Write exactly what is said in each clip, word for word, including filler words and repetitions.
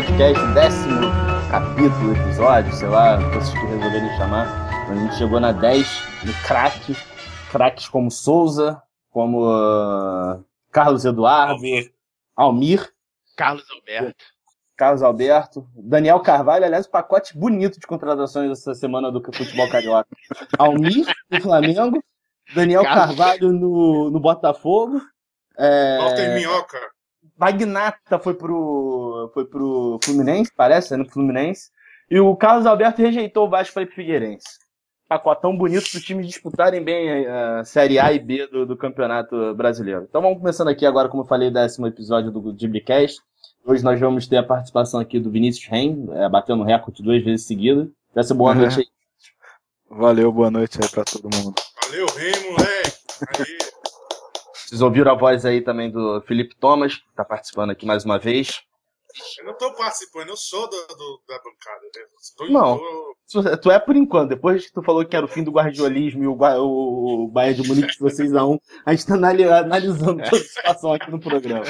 podcast, décimo capítulo, episódio, sei lá, vocês que resolverem chamar. A gente chegou na dez, no craque, craques como Souza, como uh, Carlos Eduardo, Almir. Almir, Carlos Alberto. Carlos Alberto, Daniel Carvalho, aliás, um pacote bonito de contratações essa semana do futebol carioca. Almir, no Flamengo, Daniel Carlos. Carvalho no, no Botafogo. É... Walter Minhoca. Magnata foi pro, foi pro Fluminense, parece, no Fluminense. E o Carlos Alberto rejeitou o Vasco para ir pro Figueirense. Pacotão bonito para os times disputarem bem a Série A e B do, do Campeonato Brasileiro. Então vamos começando aqui agora, como eu falei, o décimo episódio do Dibricast. Hoje nós vamos ter a participação aqui do Vinícius Reim, é, batendo recorde duas vezes seguidas. Dessa boa noite aí. Valeu, boa noite aí pra todo mundo. Valeu, Rei, moleque. Aí. Vocês ouviram a voz aí também do Felipe Thomas, que tá participando aqui mais uma vez. Eu não tô participando, eu sou do, do, da bancada. Né? Tô, Não. tô... Tu é por enquanto, depois que tu falou que era o fim do guardiolismo e o, o, o Bayern de Munique ficou seis a um, a gente tá analisando toda a situação aqui no programa.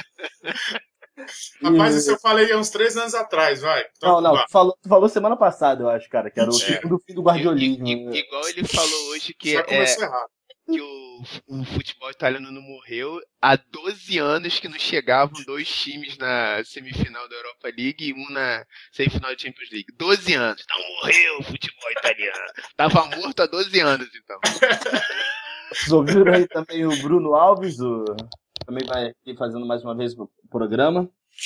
Rapaz, E... isso eu falei há uns três anos atrás, vai. Não, não, tu falou, tu falou semana passada, eu acho, cara, que era o Mentira. fim do fim do guardiolismo. I- i- igual ele falou hoje que, Já é, começou errado. que o, o futebol italiano não morreu. Há doze anos que não chegavam dois times na semifinal da Europa League e um na semifinal da Champions League. doze anos. Não morreu o futebol italiano. Tava morto há doze anos, então. Vocês ouviram aí também o Bruno Alves, o... também vai aqui fazendo mais uma vez o programa.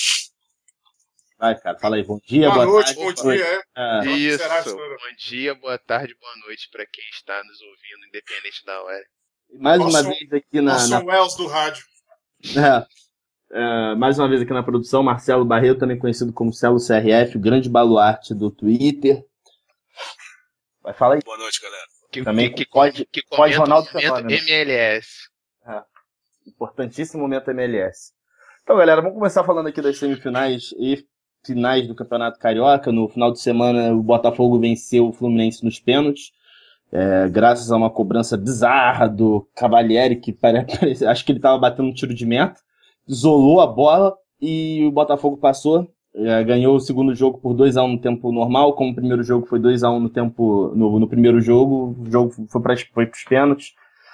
Vai, cara, fala aí, bom dia, Boa, boa, noite, tarde. bom boa dia, é. É, Isso. será que será? Bom dia, boa tarde, boa noite para quem está nos ouvindo, independente da hora. mais uma Orson- vez aqui na, Orson na Welles do rádio. É, é, mais uma vez aqui na produção, Marcelo Barreto, também conhecido como Celo C R F, o grande baluarte do Twitter. Vai, fala aí. Boa noite, galera. Que, Também que, que, pode- que pode comenta Ronaldo o momento Fenômeno. M L S. Importantíssimo momento M L S. Então, galera, vamos começar falando aqui das semifinais e finais do Campeonato Carioca. No final de semana, o Botafogo venceu o Fluminense nos pênaltis, é, graças a uma cobrança bizarra do Cavalieri, que parece, acho que ele estava batendo um tiro de meta, isolou a bola e o Botafogo passou. É, ganhou o segundo jogo por dois a um no tempo normal, como o primeiro jogo foi dois a um no tempo no, no primeiro jogo, o jogo foi para os pênaltis.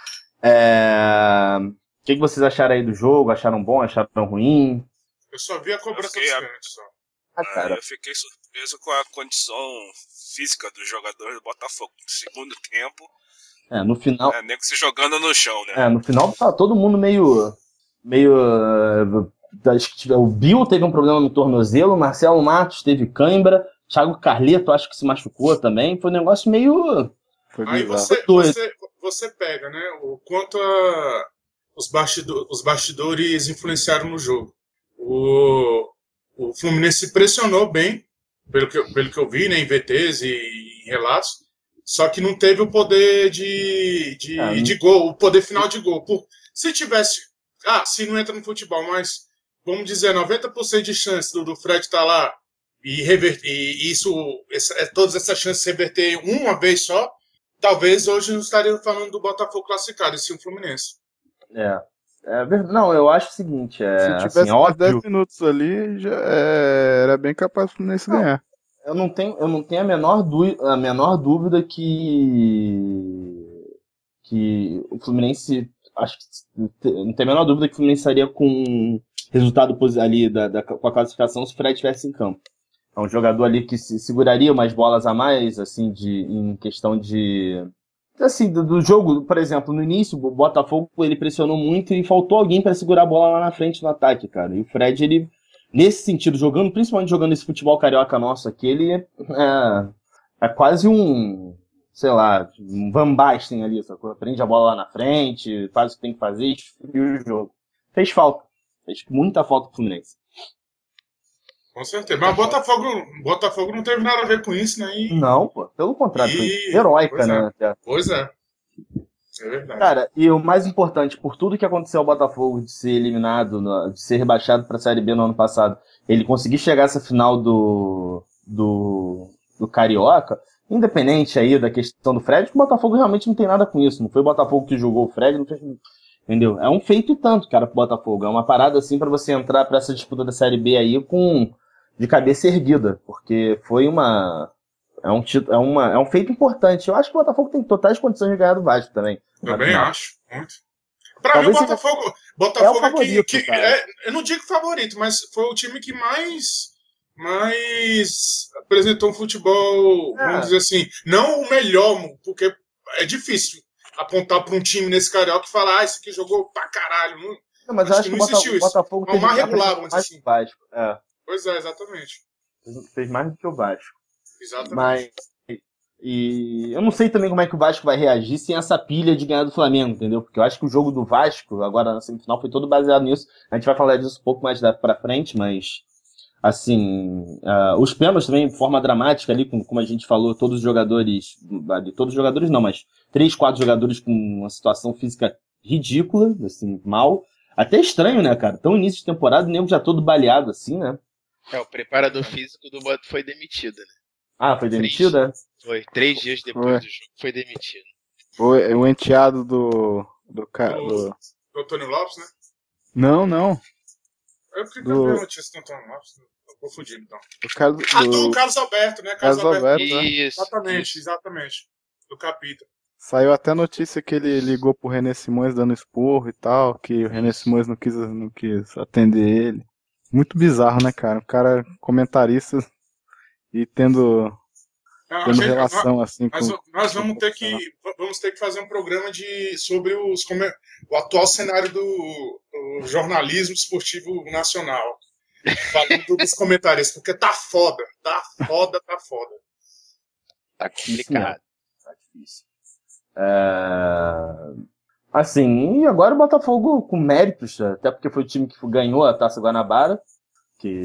É... O que, que vocês acharam aí do jogo? Acharam bom? Acharam ruim? Eu só vi a cobrança Eu dos fiquei- pênaltis, só. Ah, Ah, cara, eu fiquei surpreso com a condição física dos jogadores do Botafogo. No segundo tempo, é, no final, é, nego se jogando no chão, né? é, no final tá todo mundo meio, meio, uh, acho que o Bill teve um problema no tornozelo, o Marcelo Matos teve cãibra, Thiago Carleto acho que se machucou também, foi um negócio meio, Foi Aí bizarro. você, doido. você, você pega, né, o quanto a- os, bastido- os bastidores influenciaram no jogo. O, o Fluminense pressionou bem, pelo que, eu- pelo que eu vi, né, em V Ts e em relatos, só que não teve o poder de, de, Ah, não- de gol, o poder final de gol. Por, se tivesse, ah, se não entra no futebol, mas vamos dizer, noventa por cento de chance do, do Fred estar lá e, reverter, e isso, essa, todas essas chances reverter uma vez só, talvez hoje não estaria falando do Botafogo classificado, e sim o Fluminense. é, é ver- não, eu acho o seguinte, é, Se tivesse assim, mais dez óbvio, minutos ali, já é, era bem capaz do Fluminense Não. ganhar. eu não tenho, eu não tenho a menor, dú- a menor dúvida que que o Fluminense, acho que não tem a menor dúvida que o Fluminense estaria com resultado posi- ali da, da- com a classificação se o Fred estivesse em campo. É um jogador ali que se seguraria umas bolas a mais, assim, de, em questão de assim, do, do jogo, por exemplo, no início, o Botafogo ele pressionou muito e faltou alguém para segurar a bola lá na frente no ataque, cara. E o Fred, ele, nesse sentido, jogando, principalmente jogando esse futebol carioca nosso aqui, ele é, é quase um, sei lá, um Van Basten ali, sacou? Prende a bola lá na frente, faz o que tem que fazer e esfria o jogo. Fez falta. Fez muita falta pro Fluminense. Com certeza. Mas o Botafogo, Botafogo não teve nada a ver com isso, né? E, Não, pô, pelo contrário, foi E- heróica, pois é. né? até. pois é. É verdade. Cara, e o mais importante, por tudo que aconteceu ao Botafogo de ser eliminado, no- de ser rebaixado pra Série B no ano passado, ele conseguir chegar a essa final do, do, do Carioca, independente aí da questão do Fred, o Botafogo realmente não tem nada com isso. Não foi o Botafogo que jogou o Fred, não fez, entendeu? É um feito e tanto, cara, pro Botafogo. É uma parada assim pra você entrar pra essa disputa da Série B aí com de cabeça erguida, porque foi uma é um título, é uma é um feito importante. Eu acho que o Botafogo tem totais condições de ganhar do Vasco também. Também acho, muito. Pra Talvez mim o Botafogo, seja... Botafogo é o favorito, que, que é, eu não digo favorito, mas foi o time que mais mais apresentou um futebol, é. vamos dizer assim, não o melhor, porque é difícil apontar para um time nesse Carioca e falar, ah, esse aqui jogou pra caralho. Não, não mas acho, acho que, que não existiu o Botafogo isso. É o mais regular, vamos dizer assim. Vasco. É. Pois é, exatamente. Fez mais do que o Vasco. Exatamente. Mas, e eu não sei também como é que o Vasco vai reagir sem essa pilha de ganhar do Flamengo, entendeu? Porque eu acho que o jogo do Vasco, agora na semifinal, foi todo baseado nisso. A gente vai falar disso um pouco mais pra frente, mas... Assim, uh, os pênaltis também, de forma dramática ali, como, como a gente falou, todos os jogadores, todos os jogadores não, mas três, quatro jogadores com uma situação física ridícula, assim, mal. Até estranho, né, cara? Tão início de temporada, o nego já todo baleado assim, né? É, o preparador físico do Botafogo foi demitido, né? Ah, foi demitido, três, é? Foi, três dias depois foi. do jogo foi demitido. Foi o enteado do... do, ca... do, do... do Antônio Lopes, né? Não, não. Eu fiquei do... com a notícia do Antônio Lopes, tô confundindo, então. O cara do... Ah, do Carlos Alberto, né? Carlos, Carlos Alberto, Alberto. né? Isso. Exatamente, isso. exatamente. Do capítulo. Saiu até notícia que ele ligou pro René Simões dando esporro e tal, que o René Simões não quis, não quis atender ele. Muito bizarro, né, cara? O cara comentarista e tendo, Não, tendo gente, relação nós, assim nós, com... nós vamos ter que vamos ter que fazer um programa de, sobre os, como é, o atual cenário do, do jornalismo esportivo nacional. Falando dos comentaristas, porque tá foda, tá foda, tá foda. Tá complicado. Tá difícil. É... Assim, e agora o Botafogo com méritos, até porque foi o time que ganhou a Taça Guanabara, que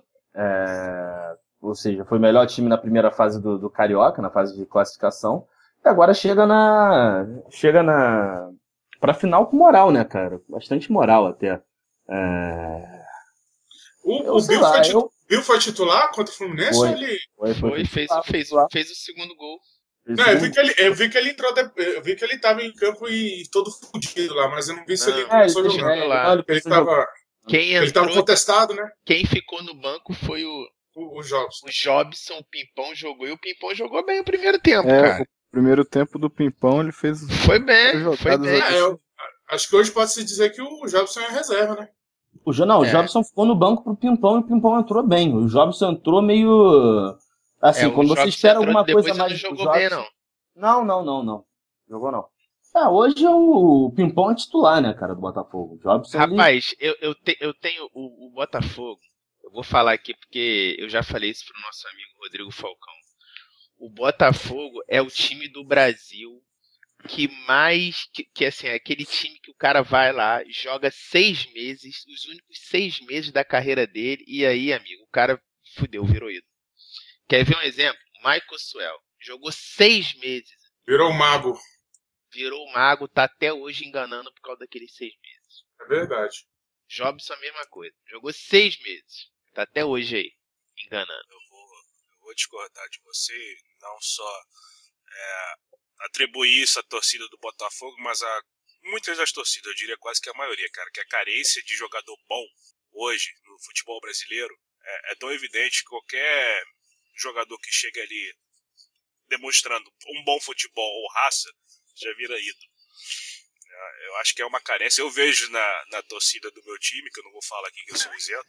é... ou seja, foi o melhor time na primeira fase do, do Carioca, na fase de classificação, e agora chega na chega na pra final com moral, né, cara? Bastante moral até. É... O, eu, o Bill, lá, foi titu... eu... Bill foi titular contra o Fluminense? Foi, ou ele... foi, foi, foi fez, titular, fez, titular. fez o segundo gol. Não, eu vi que ele, eu vi que ele entrou, de... eu vi que ele tava em campo e todo fudido lá, mas eu não vi não, se ele começou é, jogando. É, lá. Ele, ele, tava... Quem ele entrou, tava contestado, né? Quem ficou no banco foi o o, o Jobson. O Jobson, o Pimpão jogou e o Pimpão jogou bem o primeiro tempo, é, cara. O primeiro tempo do Pimpão ele fez. Foi bem, foi bem. É, eu, acho que hoje pode se dizer que o Jobson é reserva, né? O, não, é. o Jobson ficou no banco pro Pimpão e o Pimpão entrou bem. O Jobson entrou meio. Assim, é, quando você espera alguma coisa mais. Não jogou Jobson... bem, não. Não, não, não, não. Jogou não. É, hoje o Pimpão é titular, né, cara, do Botafogo. O Jobson, Rapaz, ele... eu, eu, te, eu tenho o, o Botafogo. Eu vou falar aqui porque eu já falei isso pro nosso amigo Rodrigo Falcão. O Botafogo é o time do Brasil que mais, que, que assim, é aquele time que o cara vai lá, joga seis meses, os únicos seis meses da carreira dele, e aí, amigo, o cara fudeu, virou ídolo. Quer ver um exemplo? Michael Suel, jogou seis meses. Virou mago. Virou mago, tá até hoje enganando por causa daqueles seis meses. É verdade. Jobson a mesma coisa, jogou seis meses, tá até hoje aí, enganando. Eu vou, eu vou discordar de você, não só é, atribuir isso à torcida do Botafogo, mas a muitas das torcidas, eu diria quase que a maioria, cara, que a carência de jogador bom hoje no futebol brasileiro é, é tão evidente que qualquer jogador que chega ali demonstrando um bom futebol ou raça já vira ídolo. Eu acho que é uma carência. Eu vejo na, na torcida do meu time, que eu não vou falar aqui que eu sou isento,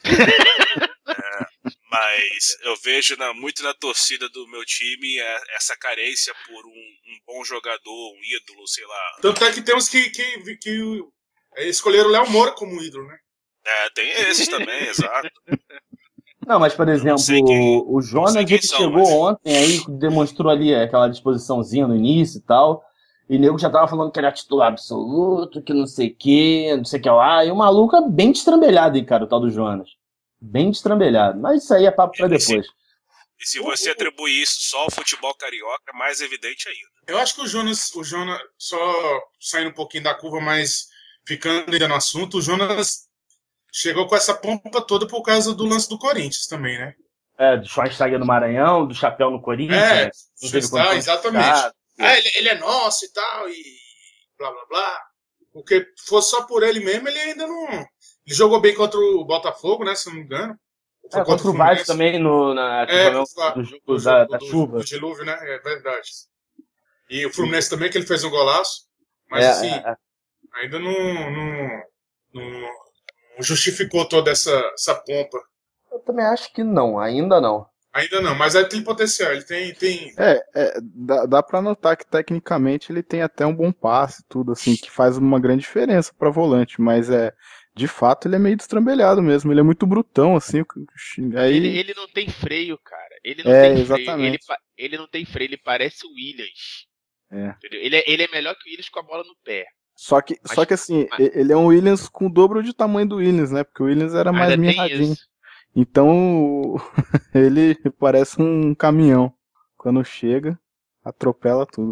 é, mas eu vejo na, muito na torcida do meu time é, essa carência por um, um bom jogador, um ídolo, sei lá. Tanto é que temos que, que, que escolheram o Léo Moura como ídolo, né? É, tem esses também, exato. Não, mas, por exemplo, quem, o Jonas que são, chegou mas... ontem aí, demonstrou ali aquela disposiçãozinha no início e tal. E o nego já tava falando que era titular absoluto, que não sei o que, não sei o que lá. E o maluco é bem destrambelhado, hein, cara, o tal do Jonas. Bem destrambelhado. Mas isso aí é papo pra depois. E se você atribuir isso só ao futebol carioca, é mais evidente ainda. Eu acho que o Jonas, o Jonas, só saindo um pouquinho da curva, mas ficando ainda no assunto, o Jonas chegou com essa pompa toda por causa do lance do Corinthians também, né? É, do Schweinsteiger no Maranhão, do chapéu no Corinthians. É, está, exatamente. Ah, ele, ele é nosso e tal, e blá blá blá. Porque fosse só por ele mesmo, ele ainda não. Ele jogou bem contra o Botafogo, né? Se não me engano. É, contra o Vasco também, no, na, é, do, do, jogo do, da, do, da do, chuva. do dilúvio, né? É verdade. E o Fluminense também, que ele fez um golaço. Mas é, assim, é, é. ainda não, não, não, não justificou toda essa, essa pompa. Eu também acho que não, ainda não. Ainda não, mas ele tem potencial, ele tem... tem... É, é dá, dá pra notar que tecnicamente ele tem até um bom passe, tudo assim, que faz uma grande diferença pra volante, mas é, de fato ele é meio destrambelhado mesmo, ele é muito brutão, assim, aí... Ele, ele não tem freio, cara, ele não É, tem freio, ele, exatamente. pa- ele não tem freio, ele parece o Williams, É. entendeu? Ele, é, ele é melhor que o Williams com a bola no pé. Só que, Mas- só que assim, mas- e- ele é um Williams com o dobro de tamanho do Williams, né, porque o Williams era mais Ainda tem mirradinho. isso. Então, ele parece um caminhão. Quando chega, atropela tudo.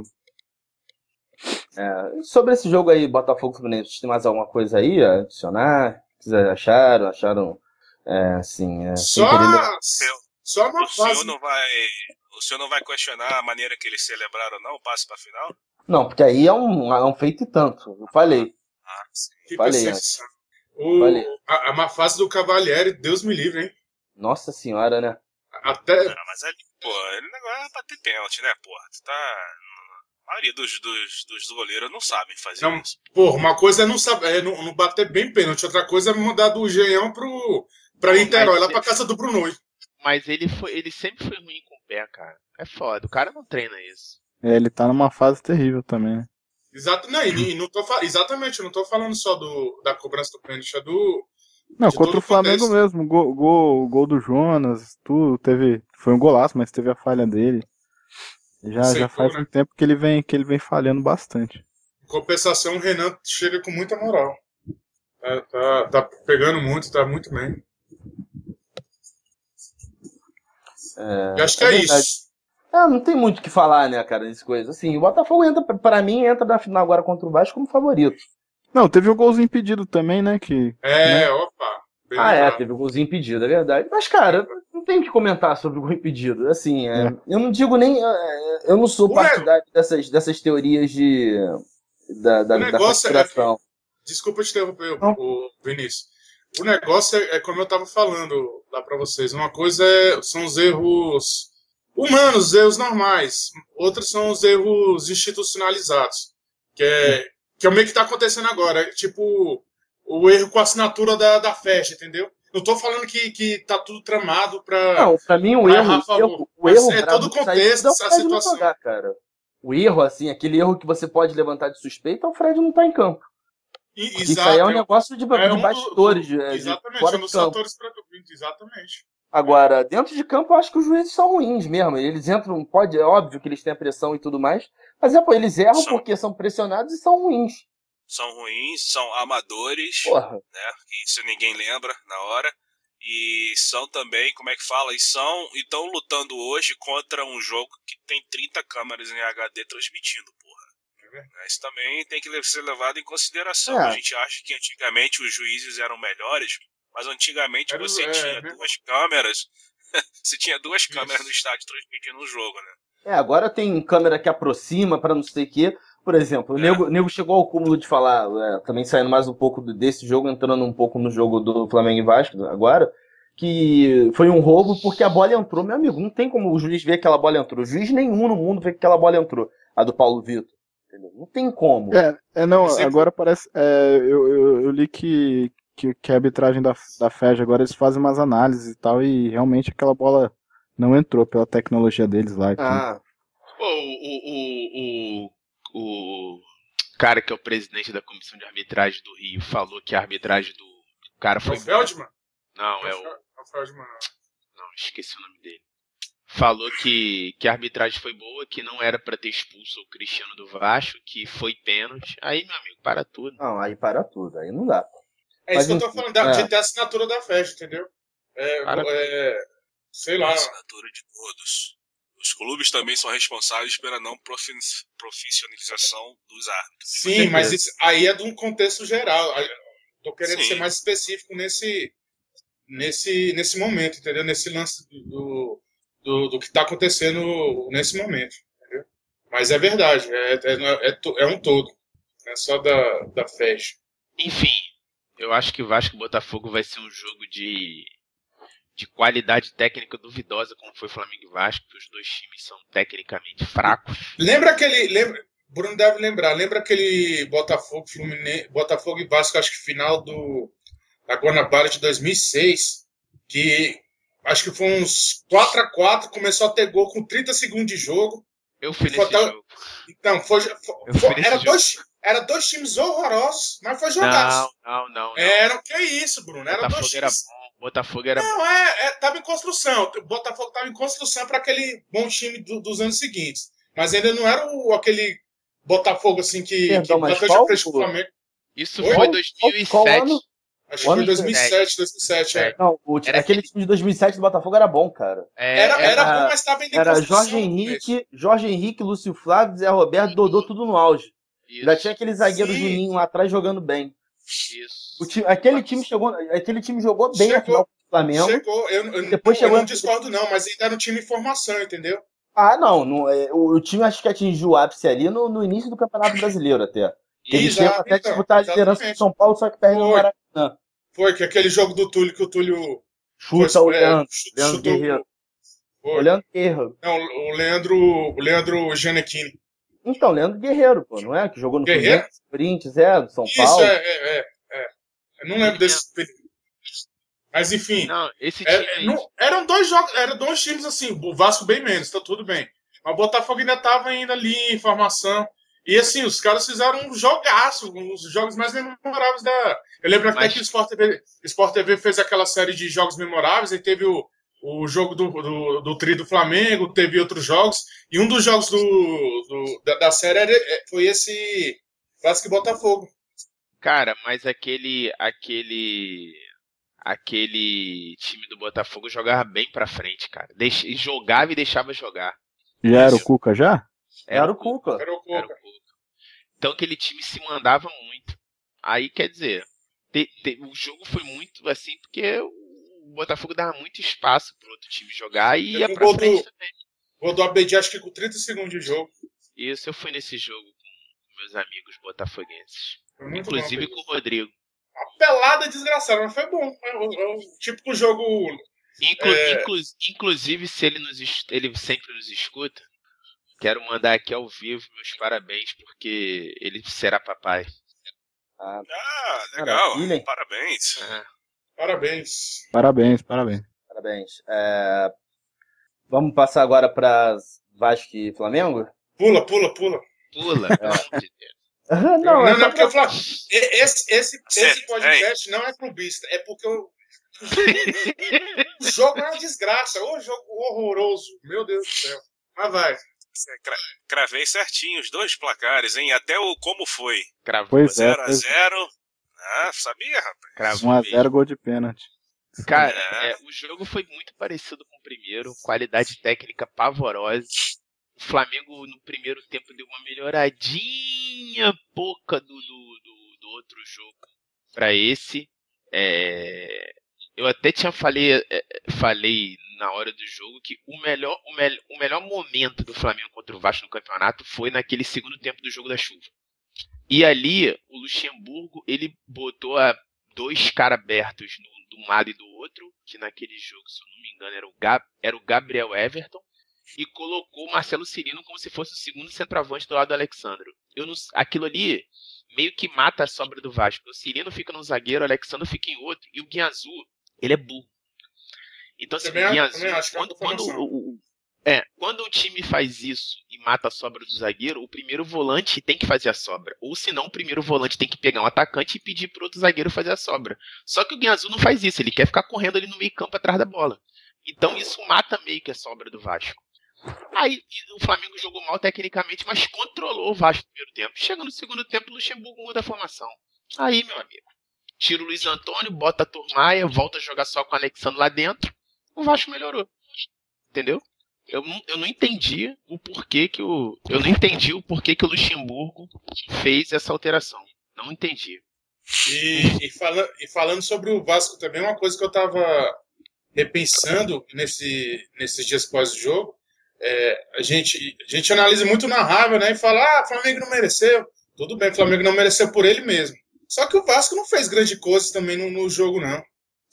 É, sobre esse jogo aí, Botafogo e Fluminense, tem mais alguma coisa aí a adicionar? O que vocês acharam? Acharam, é, assim, é, sem Só, querer... só uma O senhor fase. não vai. O senhor não vai questionar a maneira que eles celebraram, não, o passe pra final? Não, porque aí é um, é um feito e tanto, eu falei. Ah, sim. Que Falei, percepção. O, Falei. a, a má fase do Cavalieri, Deus me livre, hein? Nossa senhora, né? Até. Ah, mas ali, pô, ele negócio é bater pênalti, né, porra? Tu tá. A maioria dos, dos, dos goleiros não sabem fazer Não, isso. porra, uma coisa é não, saber, é não, não bater bem pênalti, outra coisa é mandar do Engenhão pro, pra Pô, Niterói, mas lá ele- pra casa do Brunoi. Mas ele, foi, ele sempre foi ruim com o pé, cara. É foda, o cara não treina isso. É, ele tá numa fase terrível também, né? Exato, não, e, e não tô, fa- exatamente, eu não tô falando só do, da cobrança do pênalti, é do. Não, de contra todo o Flamengo contexto. mesmo, gol, gol, gol do Jonas, tudo, teve, foi um golaço, mas teve a falha dele. Já, já Aceitou, faz né? um tempo que ele vem, que ele vem falhando bastante. Em compensação, o Renan chega com muita moral. Tá, tá, tá pegando muito, tá muito bem. É, E acho que é é, verdade. isso. É, não tem muito o que falar, né, cara, dessas coisas. Assim, o Botafogo entra, pra mim, entra na final agora contra o Vasco como favorito. Não, teve o golzinho impedido também, né? Que, É, né? opa. Bem Ah, é, lembrado. teve o golzinho impedido, é verdade. Mas, cara, não tenho o que comentar sobre o gol impedido. Assim, é, É. eu não digo nem. é, Eu não sou O partidário dessas, dessas teorias de. Da, da, O da negócio é que- conspiração. Desculpa te interromper, Não. o Vinícius. O negócio é, é como eu tava falando lá pra vocês. Uma coisa é- são os erros humanos, os erros normais. Outros são os erros institucionalizados. Que é, que é o meio que tá acontecendo agora. É tipo o erro com a assinatura da, da festa, entendeu? Não tô falando que, que tá tudo tramado pra. Não, pra mim o Pra erro, errar a o favor. erro, o Mas erro é brabo todo o disso aí contexto, é o a Fred não situação. jogar, cara. O erro, assim, aquele erro que você pode levantar de suspeita é o Fred não tá em campo. E- Porque isso aí é um é- negócio de, é de um do- bastidores, do- de, de Exatamente, fora é um de dos campo. fatores pra. Exatamente. Agora, dentro de campo, eu acho que os juízes são ruins mesmo. Eles entram, pode, é óbvio que eles têm a pressão e tudo mais, mas é, pô, eles erram São. porque são pressionados e são ruins. São ruins, são amadores, Porra. né? Isso ninguém lembra na hora. E são também, como é que fala? E são e estão lutando hoje contra um jogo que tem trinta câmeras em H D transmitindo, porra. Isso também tem que ser levado em consideração. É. A gente acha que antigamente os juízes eram melhores, mas antigamente Era- você é, tinha né? duas câmeras. Você tinha duas câmeras no estádio transmitindo o jogo, né? É, agora tem câmera que aproxima pra não sei o quê. Por exemplo, o É. nego, o nego chegou ao cúmulo de falar, é, também saindo mais um pouco do- desse jogo, entrando um pouco no jogo do Flamengo e Vasco agora, que foi um roubo porque a bola entrou. Meu amigo, não tem como o juiz ver que aquela bola entrou. Juiz nenhum no mundo vê que aquela bola entrou. A do Paulo Vitor. Entendeu? Não tem como. É, é não, Sempre- agora parece. É, eu, eu, eu li que, que, que a arbitragem da, da F E J agora eles fazem umas análises e tal, e realmente aquela bola não entrou pela tecnologia deles lá. E tudo. Ah, Pô, o, o, o, o, o cara que é o presidente da comissão de arbitragem do Rio falou que a arbitragem do, do cara É foi o Feldman? Não, é É o. o Feldman, não. Não, esqueci o nome dele. Falou que, que a arbitragem foi boa, que não era pra ter expulso o Cristiano do Vasco, que foi pênalti. Aí, meu amigo, para tudo. não, aí para tudo. Aí não dá. É Mas isso que eu tô enfim, falando, da- é. de ter a assinatura da festa, entendeu? É, Para é, sei lá. Assinatura de todos. Os clubes também são responsáveis pela não profi- profissionalização dos árbitros. Sim, mas isso aí é de um contexto geral. Aí, tô querendo Sim. ser mais específico nesse, nesse, nesse momento, entendeu? Nesse lance do, do, do que tá acontecendo nesse momento, entendeu? Mas é verdade, é, é, é, to- é um todo. Não é só da, da festa. Enfim, eu acho que o Vasco e Botafogo vai ser um jogo de, de qualidade técnica duvidosa, como foi Flamengo e Vasco, que os dois times são tecnicamente fracos. Lembra aquele. Lembra, Bruno deve lembrar, lembra aquele Botafogo, Fluminense, Botafogo e Vasco, acho que final do, da Guanabara de dois mil e seis, que acho que foi uns quatro a quatro, começou a ter gol com trinta segundos de jogo. Eu fui nesse Até... jogo. Então, foi, foi, Eu fui foi nesse era, jogo. dois, era dois times horrorosos, mas foi jogaço. Não, não, não. não. Era, que isso, Bruno? Era Botafogo dois era times. bom. Botafogo era Não, é, é, tava em construção. O Botafogo tava em construção para aquele bom time do, dos anos seguintes. Mas ainda não era o, aquele Botafogo assim que, Perdão, que mas bateu qual, de frente com o pô? Flamengo. Isso Oi? foi dois mil e Qual- qual sete. ano? Acho que O ano foi dois mil e sete, dois mil e sete, é. Não, o, Era aquele time de dois mil e sete do Botafogo era bom, cara. É, Era, era era- bom, mas estava ainda em Era construção Jorge no começo. Henrique, Jorge Henrique, Lúcio Flávio, Zé Roberto, Dodô, tudo no auge. Isso, Ainda tinha aquele zagueiro Sim. Juninho lá atrás jogando bem. isso. O time, aquele, time chegou, aquele time jogou bem na Chegou. final do Flamengo. Chegou, eu, eu, Depois eu chegou não a- discordo não, mas ainda era um time em formação, entendeu? Ah, não. não é, o, o time acho que atingiu o ápice ali no, no início do Campeonato Brasileiro até. Que eles Exato, chegam até então, disputar a liderança do exatamente. São Paulo, só que perdem no Foi. Maracanã. Foi que aquele jogo do Túlio, que o Túlio Chuta foi, o é, Leandro, chu- Leandro chutou Guerreiro. Foi. O Leandro Guerreiro. Não, o Leandro, o Leandro Gianecchini. Então, Leandro Guerreiro, pô, não é? Que jogou no Guerreiro? Fluminense, Corinthians, é, do São Isso, Paulo. é, é, é, é. Eu não lembro desse. Mas enfim. Não, esse time É, aí. não, eram dois jogos, eram dois times assim, o Vasco bem menos, tá tudo bem. Mas o Botafogo ainda tava ainda ali em formação. E assim, os caras fizeram um jogaço, um dos jogos mais memoráveis da. Eu lembro até Mas- que o Sport T V, Sport T V fez aquela série de jogos memoráveis, e teve o, o jogo do, do, do Tri do Flamengo, teve outros jogos, e um dos jogos do, do- da, da série era, foi esse Vasco e Botafogo. Cara, mas aquele. aquele. aquele time do Botafogo jogava bem pra frente, cara. Deix... Jogava e deixava jogar. Já era o Cuca já? Era o Cuca. Era o Era o Coca. Cuca. Então aquele time se mandava muito. Aí quer dizer, te- te- o jogo foi muito assim, porque o Botafogo dava muito espaço pro outro time jogar e ia Teve um pra gol frente do- também. Gol do Abedi, acho que com trinta segundos de jogo. Isso, eu fui nesse jogo com meus amigos botafoguenses. Foi muito Inclusive bom. com o Rodrigo. Uma pelada desgraçada, mas foi bom. É o, é o típico jogo. Inclu- É. inclu- inclusive, se ele, nos, es- ele sempre nos escuta, quero mandar aqui ao vivo meus parabéns, porque ele será papai. Ah, Ah, legal. Maravilha, hein? Parabéns. Ah, Parabéns. Parabéns, parabéns. parabéns. É, Vamos passar agora para Vasco e Flamengo? Pula, pula, pula. pula, pelo amor de Deus. não, Não, é não, só é porque eu falo. e- Esse, esse, Sério, esse podcast não é clubista, é porque eu. O jogo é uma desgraça. O jogo horroroso. Meu Deus do céu. Mas vai. Você cra- Cravei certinho os dois placares, hein? Até o como foi. Cravou, Pois é, zero a pois é. zero. Ah, sabia, rapaz. cravou um a mesmo. zero gol de pênalti. Cara, É. é, o jogo foi muito parecido com o primeiro, qualidade técnica pavorosa. O Flamengo no primeiro tempo deu uma melhoradinha pouca do, do, do, do outro jogo para esse. É, eu até tinha falei, é, falei na hora do jogo que o melhor, o, me, o melhor momento do Flamengo contra o Vasco no campeonato foi naquele segundo tempo do jogo da chuva. E ali o Luxemburgo ele botou a dois caras abertos no de um lado e do outro, que naquele jogo, se eu não me engano, era o, Gab, era o Gabriel Everton, e colocou o Marcelo Cirino como se fosse o segundo centroavante do lado do Alexandro. Eu não, aquilo ali meio que mata a sobra do Vasco. O Cirino fica num zagueiro, o Alexandro fica em outro, e o Guiazul, ele é burro. Então, assim, Também o acho- Guiazul, também acho que é quando, uma quando, formação. o, o- é, quando um time faz isso e mata a sobra do zagueiro, o primeiro volante tem que fazer a sobra. Ou senão, o primeiro volante tem que pegar um atacante e pedir pro outro zagueiro fazer a sobra. Só que o Guiazul não faz isso, ele quer ficar correndo ali no meio campo atrás da bola. Então isso mata meio que a sobra do Vasco. Aí o Flamengo jogou mal tecnicamente, mas controlou o Vasco no primeiro tempo. Chega no segundo tempo, o Luxemburgo muda a formação. Aí, meu amigo, tira o Luiz Antônio, bota a Turmaia, volta a jogar só com o Alexandre lá dentro. O Vasco melhorou. Entendeu? Eu não, eu não entendi o porquê que o. Eu não entendi o porquê que o Luxemburgo fez essa alteração. Não entendi. E, e, fala, e falando sobre o Vasco também, uma coisa que eu tava repensando nesse, nesses dias pós o jogo, é, a, gente, a gente analisa muito na raiva, né? E fala, ah, o Flamengo não mereceu. Tudo bem, o Flamengo não mereceu por ele mesmo. Só que o Vasco não fez grande coisa também no, no jogo, não.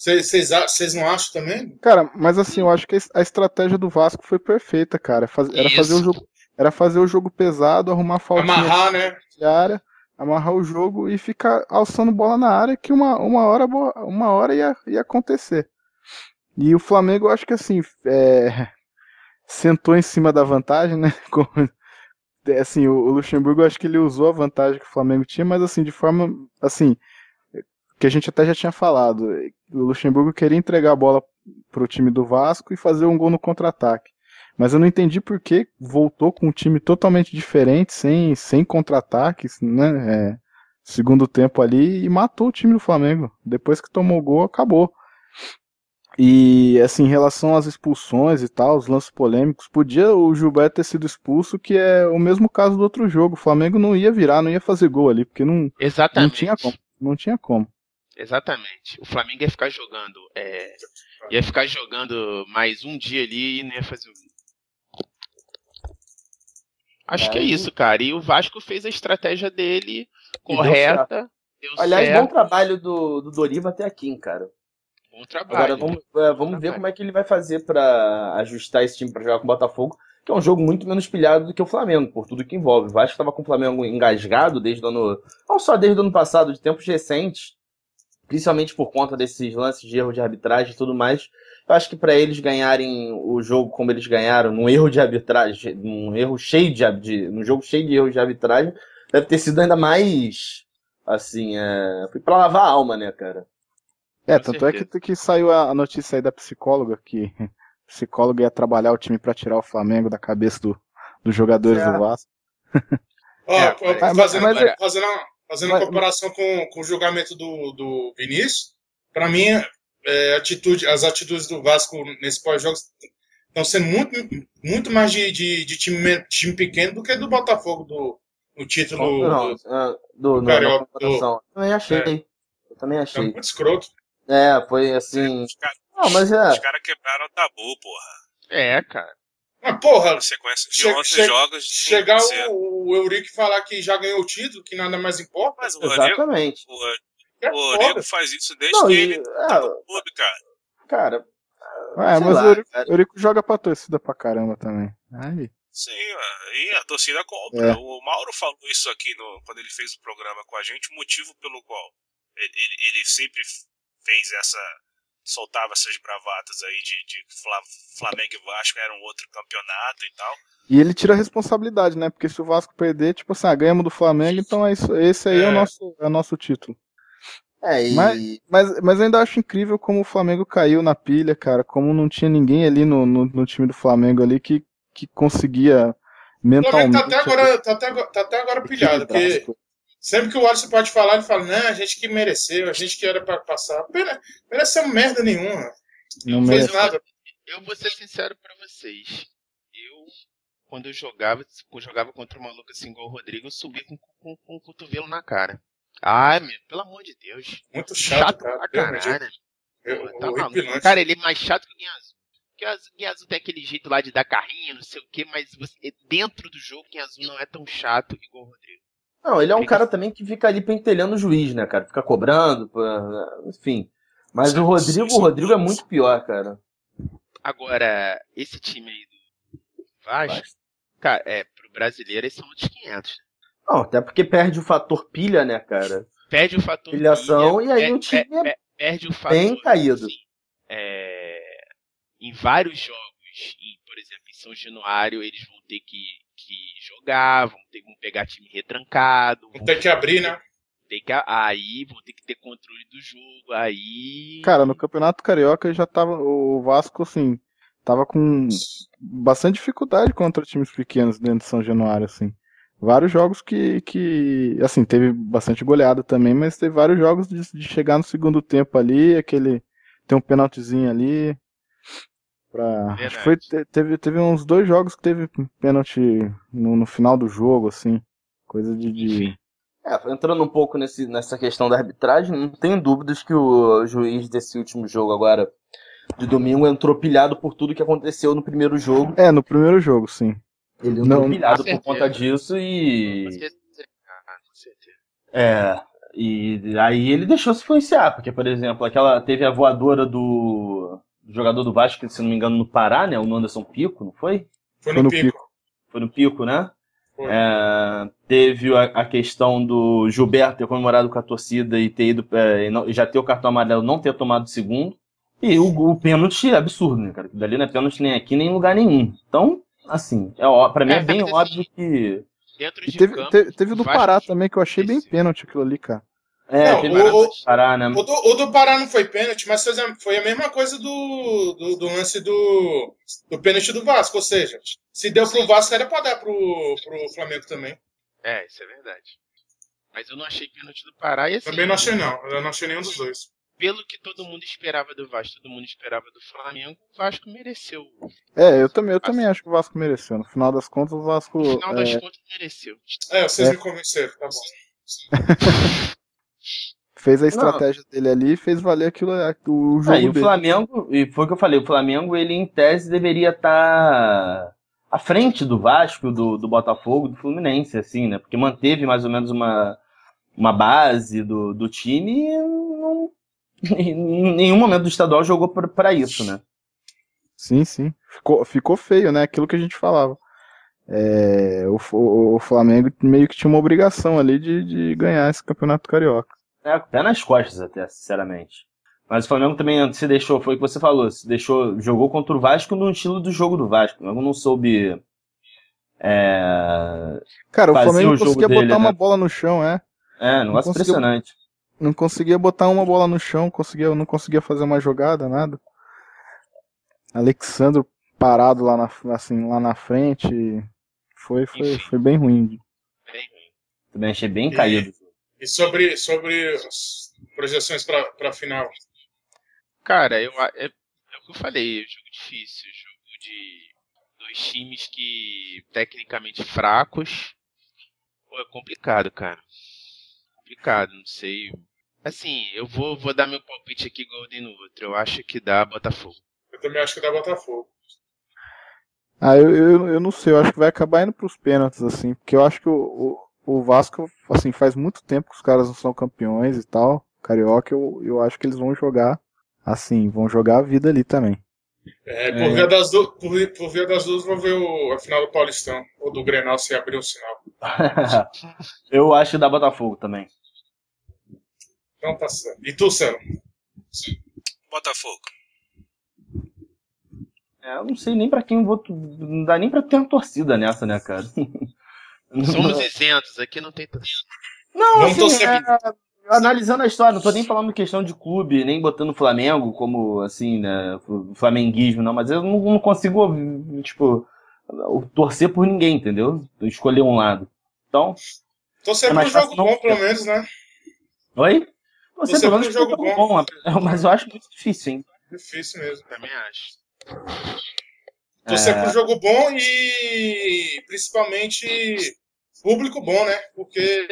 Vocês não acham também? Cara, mas assim, eu acho que a estratégia do Vasco foi perfeita, cara. Faz, era, fazer o jogo, era fazer o jogo pesado, arrumar faltinha. Amarrar, né? De área, amarrar o jogo e ficar alçando bola na área, que uma, uma hora, uma hora ia, ia acontecer. E o Flamengo, eu acho que assim, é, sentou em cima da vantagem, né? Com, assim, o, o Luxemburgo, eu acho que ele usou a vantagem que o Flamengo tinha, mas assim, de forma, assim, que a gente até já tinha falado. O Luxemburgo queria entregar a bola pro time do Vasco e fazer um gol no contra-ataque. Mas eu não entendi por que voltou com um time totalmente diferente, sem, sem contra-ataques, né? É, segundo tempo ali, e matou o time do Flamengo. Depois que tomou o gol, acabou. E, assim, em relação às expulsões e tal, os lances polêmicos, podia o Gilberto ter sido expulso, que é o mesmo caso do outro jogo. O Flamengo não ia virar, não ia fazer gol ali, porque não, Exatamente. não tinha como. Não tinha como. Exatamente. O Flamengo ia ficar jogando. É, ia ficar jogando mais um dia ali e não ia fazer o gol. Acho é, que é isso, cara. E o Vasco fez a estratégia dele correta. Deu deu Aliás, certo. bom trabalho do, do Doriva até aqui, cara. Bom trabalho. Agora vamos, é, vamos ver como é que ele vai fazer pra ajustar esse time pra jogar com o Botafogo, que é um jogo muito menos pilhado do que o Flamengo, por tudo que envolve. O Vasco estava com o Flamengo engasgado desde o ano. Não só desde o ano passado, de tempos recentes, principalmente por conta desses lances de erro de arbitragem e tudo mais. Eu acho que para eles ganharem o jogo como eles ganharam, num erro de arbitragem, num erro cheio de, de num jogo cheio de erros de arbitragem, deve ter sido ainda mais assim, é, foi para lavar a alma, né, cara? É, tanto certeza. é que, que saiu a notícia aí da psicóloga, que a psicóloga ia trabalhar o time pra tirar o Flamengo da cabeça do, dos jogadores é. do Vasco. Ó, é, fazendo, mas, mas, fazendo, uma, fazendo mas, uma comparação com, com o julgamento do, do Vinícius, pra mim, é, atitude, as atitudes do Vasco nesse pós-jogo estão sendo muito, muito mais de, de, de time, time pequeno do que do Botafogo do, no título não, do, não, do, do Carioca. Do, eu também achei. É. Eu também achei. É muito escroto. É, foi assim. Os caras não, mas é. cara quebraram o tabu, porra. É, cara. Mas, porra, na sequência de che onze che jogos. Chegar o, o Eurico falar que já ganhou o título, que nada mais importa. Mas o Exatamente. Eurico, o, é o Eurico faz isso desde não, que ele e, tá no clube, cara. Cara. É, mas lá, o Eurico, cara. Eurico joga pra torcida pra caramba também. Aí. Sim, e a torcida compra. É. O Mauro falou isso aqui no, quando ele fez o programa com a gente, o motivo pelo qual ele, ele, ele sempre fez essa. Soltava essas bravatas aí de, de Flamengo e Vasco era um outro campeonato e tal. E ele tira a responsabilidade, né? Porque se o Vasco perder, tipo assim, ah, ganhamos do Flamengo, então é isso, esse aí é, é, o, nosso, é o nosso título. É, e... mas, mas, mas eu ainda acho incrível como o Flamengo caiu na pilha, cara. Como não tinha ninguém ali no, no, no time do Flamengo ali que, que conseguia mentalmente... O Flamengo tá até agora, tá até, tá até agora pilhado, porque... Sempre que o Alisson pode falar, ele fala, não, a gente que mereceu, a gente que era pra passar. Mereceu merda nenhuma. Não, não fez nada. Eu vou ser sincero pra vocês. Eu, quando eu jogava, eu jogava contra um maluco assim igual o Rodrigo, eu subi com, com, com o cotovelo na cara. Ai, meu, pelo amor de Deus. Muito chato, chato cara. pra caralho. Eu, Pô, tá eu, maluco. eu, Cara, ele é mais chato que o Guinha Azul. Porque o Guinha Azul tem aquele jeito lá de dar carrinho, não sei o que, mas você, dentro do jogo, o Guinha Azul não é tão chato igual o Rodrigo. Não, ele é um cara também que fica ali pentelhando o juiz, né, cara? Fica cobrando, enfim. Mas sim, o Rodrigo, sim, sim. o Rodrigo é muito pior, cara. Agora, esse time aí do Vasco, cara, é, pro brasileiro eles são outros quinhentos. Não, até porque perde o fator pilha, né, cara? Perde o fator pilhação pilha, e aí é, o time é, é, perde o fator, bem caído. Assim, é, em vários jogos, em, por exemplo, em São Januário, eles vão ter que que jogar, vão, ter, vão pegar time retrancado. Vão ter que abrir, né? Ter que, aí vão ter que ter controle do jogo, aí... Cara, no Campeonato Carioca já tava, o Vasco, assim, tava com bastante dificuldade contra times pequenos dentro de São Januário, assim. Vários jogos que, que assim, teve bastante goleada também, mas teve vários jogos de, de chegar no segundo tempo ali, aquele, tem um penaltizinho ali... Pra... Acho que foi, teve, teve uns dois jogos que teve pênalti no, no final do jogo, assim. Coisa de. de... É, entrando um pouco nesse, nessa questão da arbitragem, não tenho dúvidas que o juiz desse último jogo agora, de domingo, entrou pilhado por tudo que aconteceu no primeiro jogo. É, no primeiro jogo, sim. Ele entrou não, pilhado por conta disso e. Com certeza. É. E aí ele deixou se influenciar, porque, por exemplo, aquela teve a voadora do, do jogador do Vasco, se não me engano, no Pará, né? O Anderson Pico, não foi? Foi Foi no no pico. Foi no Pico, né? Foi. É, teve a, a questão do Gilberto ter comemorado com a torcida e ter ido, é, e não- e já ter o cartão amarelo, não ter tomado o segundo. E o, o pênalti é absurdo, né, cara? Dali não é pênalti nem aqui, nem em lugar nenhum. Então, assim, é, ó- pra mim é, É, bem mas, óbvio assim, que. Dentro E de teve, campo, te- teve o do Vasco Pará também, que eu achei bem mereceu. pênalti aquilo ali, cara. É, Não, teve o- o- Pará, né? O do, o do Pará não foi pênalti, mas foi a, foi a mesma coisa do, do, do lance do, do pênalti do Vasco. Ou seja, se deu pro Vasco, era pra dar pro, pro Flamengo também. É, isso é verdade. Mas eu não achei pênalti do Pará e assim, Também não achei, não. Eu não achei nenhum dos dois. pelo que todo mundo esperava do Vasco, todo mundo esperava do Flamengo, o Vasco mereceu. É, eu também, eu também acho que o Vasco mereceu. No final das contas, o Vasco. No final das é, contas, mereceu. É, vocês É. me convenceram, tá bom. fez a Não. estratégia dele ali e fez valer aquilo, o Ah, jogo e o dele. Flamengo, e foi o que eu falei, o Flamengo, ele em tese deveria estar à frente do Vasco, do, do Botafogo, do Fluminense, assim, né? Porque manteve mais ou menos uma, uma base do, do time e não, em nenhum momento do estadual jogou pra, pra isso, né? Sim, sim. Ficou, ficou feio, né? Aquilo que a gente falava. É, o, o, o Flamengo meio que tinha uma obrigação ali de, de ganhar esse campeonato carioca. É, com o pé nas costas até, sinceramente. Mas o Flamengo também se deixou, foi o que você falou, se deixou, jogou contra o Vasco no estilo do jogo do Vasco. O Flamengo não soube é, Cara, o fazer Flamengo o não jogo conseguia dele, botar uma né? bola no chão, é. É, Não negócio conseguiu- impressionante. Não conseguia botar uma bola no chão, conseguia, não conseguia fazer uma jogada, nada. Alexandro parado lá na, assim, lá na frente. Foi, foi, Enfim. foi bem ruim. Bem ruim. Também achei bem E- caído. E sobre, sobre as projeções pra, pra final? Cara, eu, a- é, é o que eu falei, é um jogo difícil, jogo de dois times que tecnicamente fracos. Pô, é complicado, cara. Complicado, não sei. Assim, eu vou, vou dar meu palpite aqui igual eu dei no outro. Eu acho que dá Botafogo. Eu também acho que dá Botafogo. Ah, eu, eu, eu não sei, eu acho que vai acabar indo pros pênaltis, assim, porque eu acho que o, o, o Vasco, assim, faz muito tempo que os caras não são campeões e tal, carioca, eu, eu acho que eles vão jogar, assim, vão jogar a vida ali também. É, por, É. via das du- por, vi- por via das duas, vou ver o, a final do Paulistão. Ou do Grenal, se abrir o sinal. Eu acho que dá Botafogo também. Então tá certo. E tu, Celo? Botafogo. É, eu não sei nem pra quem eu vou. Não dá nem pra ter uma torcida nessa, né, cara? Somos isentos, aqui não tem torcida. Não, Vamos assim, torcer. é, analisando a história, não tô nem falando questão de clube, nem botando o Flamengo como, assim, né, o flamenguismo, não, mas eu não, não consigo, tipo, torcer por ninguém, entendeu? Escolher um lado. Então, Torcer É por um mais jogo fácil não- bom, pelo menos, né? oi? Você Torcer pelo por menos um jogo foi bom. mas eu acho muito difícil, hein? Difícil mesmo. Também acho. Torcer É. por um jogo bom e principalmente público bom, né? Porque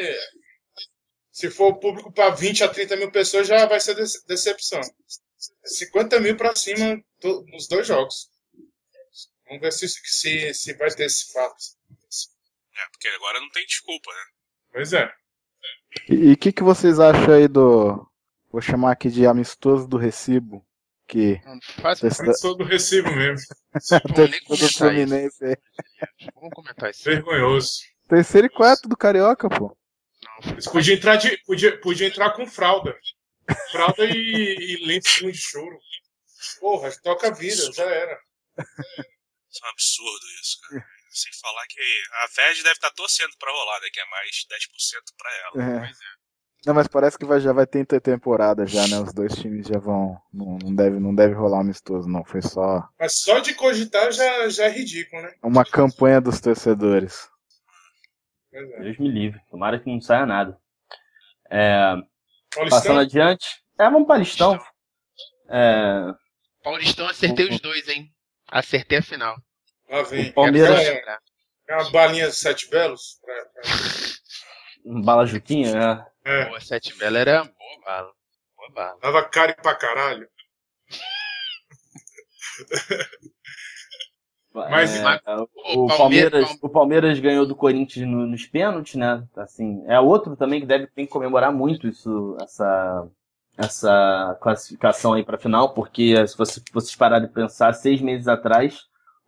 se for público para vinte a trinta mil pessoas já vai ser dece- decepção. cinquenta mil para cima to- nos dois jogos. Vamos ver se, se, se vai ter esse fato. É, porque agora não tem desculpa, né? Pois é. E o que, que vocês acham aí do, vou chamar aqui de amistoso do Recibo, que Não faz Testa- Eu sou do Recibo mesmo. Vamos nem do comentar isso. Fluminense é. Vamos comentar isso. Vergonhoso. Terceiro e quarto do Carioca, pô. Não, Eles podiam entrar, de, podia, podia entrar com fralda. Fralda e, e lencinho de choro. Porra, toca a vida, já era. Isso é um absurdo isso, cara. Sem falar que a V E D deve estar torcendo pra rolar, né? Que é mais dez por cento pra ela. É. Não, mas parece que vai, já vai ter intertemporada já, né? Os dois times já vão. Não, não, deve, não deve rolar amistoso, não. Foi só Mas só de cogitar já, já é ridículo, né? uma campanha dos torcedores. Pois é. Deus me livre. Tomara que não saia nada. É, passando Paulistão? adiante. É, vamos Paulistão. É, Paulistão, acertei os dois, hein? Acertei a final. Lá vem. O Palmeiras- É, é uma balinha de sete belos? Pra, pra... um bala Juquinha, é. É, Boa, Sete Bela era boa bala. Boa bala. dava cara pra caralho. Mas É, Mas, o pô, Palmeiras, Palmeiras, o Palmeiras ganhou do Corinthians no- nos pênaltis, né? Assim, é outro também que deve tem que comemorar muito isso, essa, essa classificação aí para final, porque se você- vocês pararem de pensar, seis meses atrás,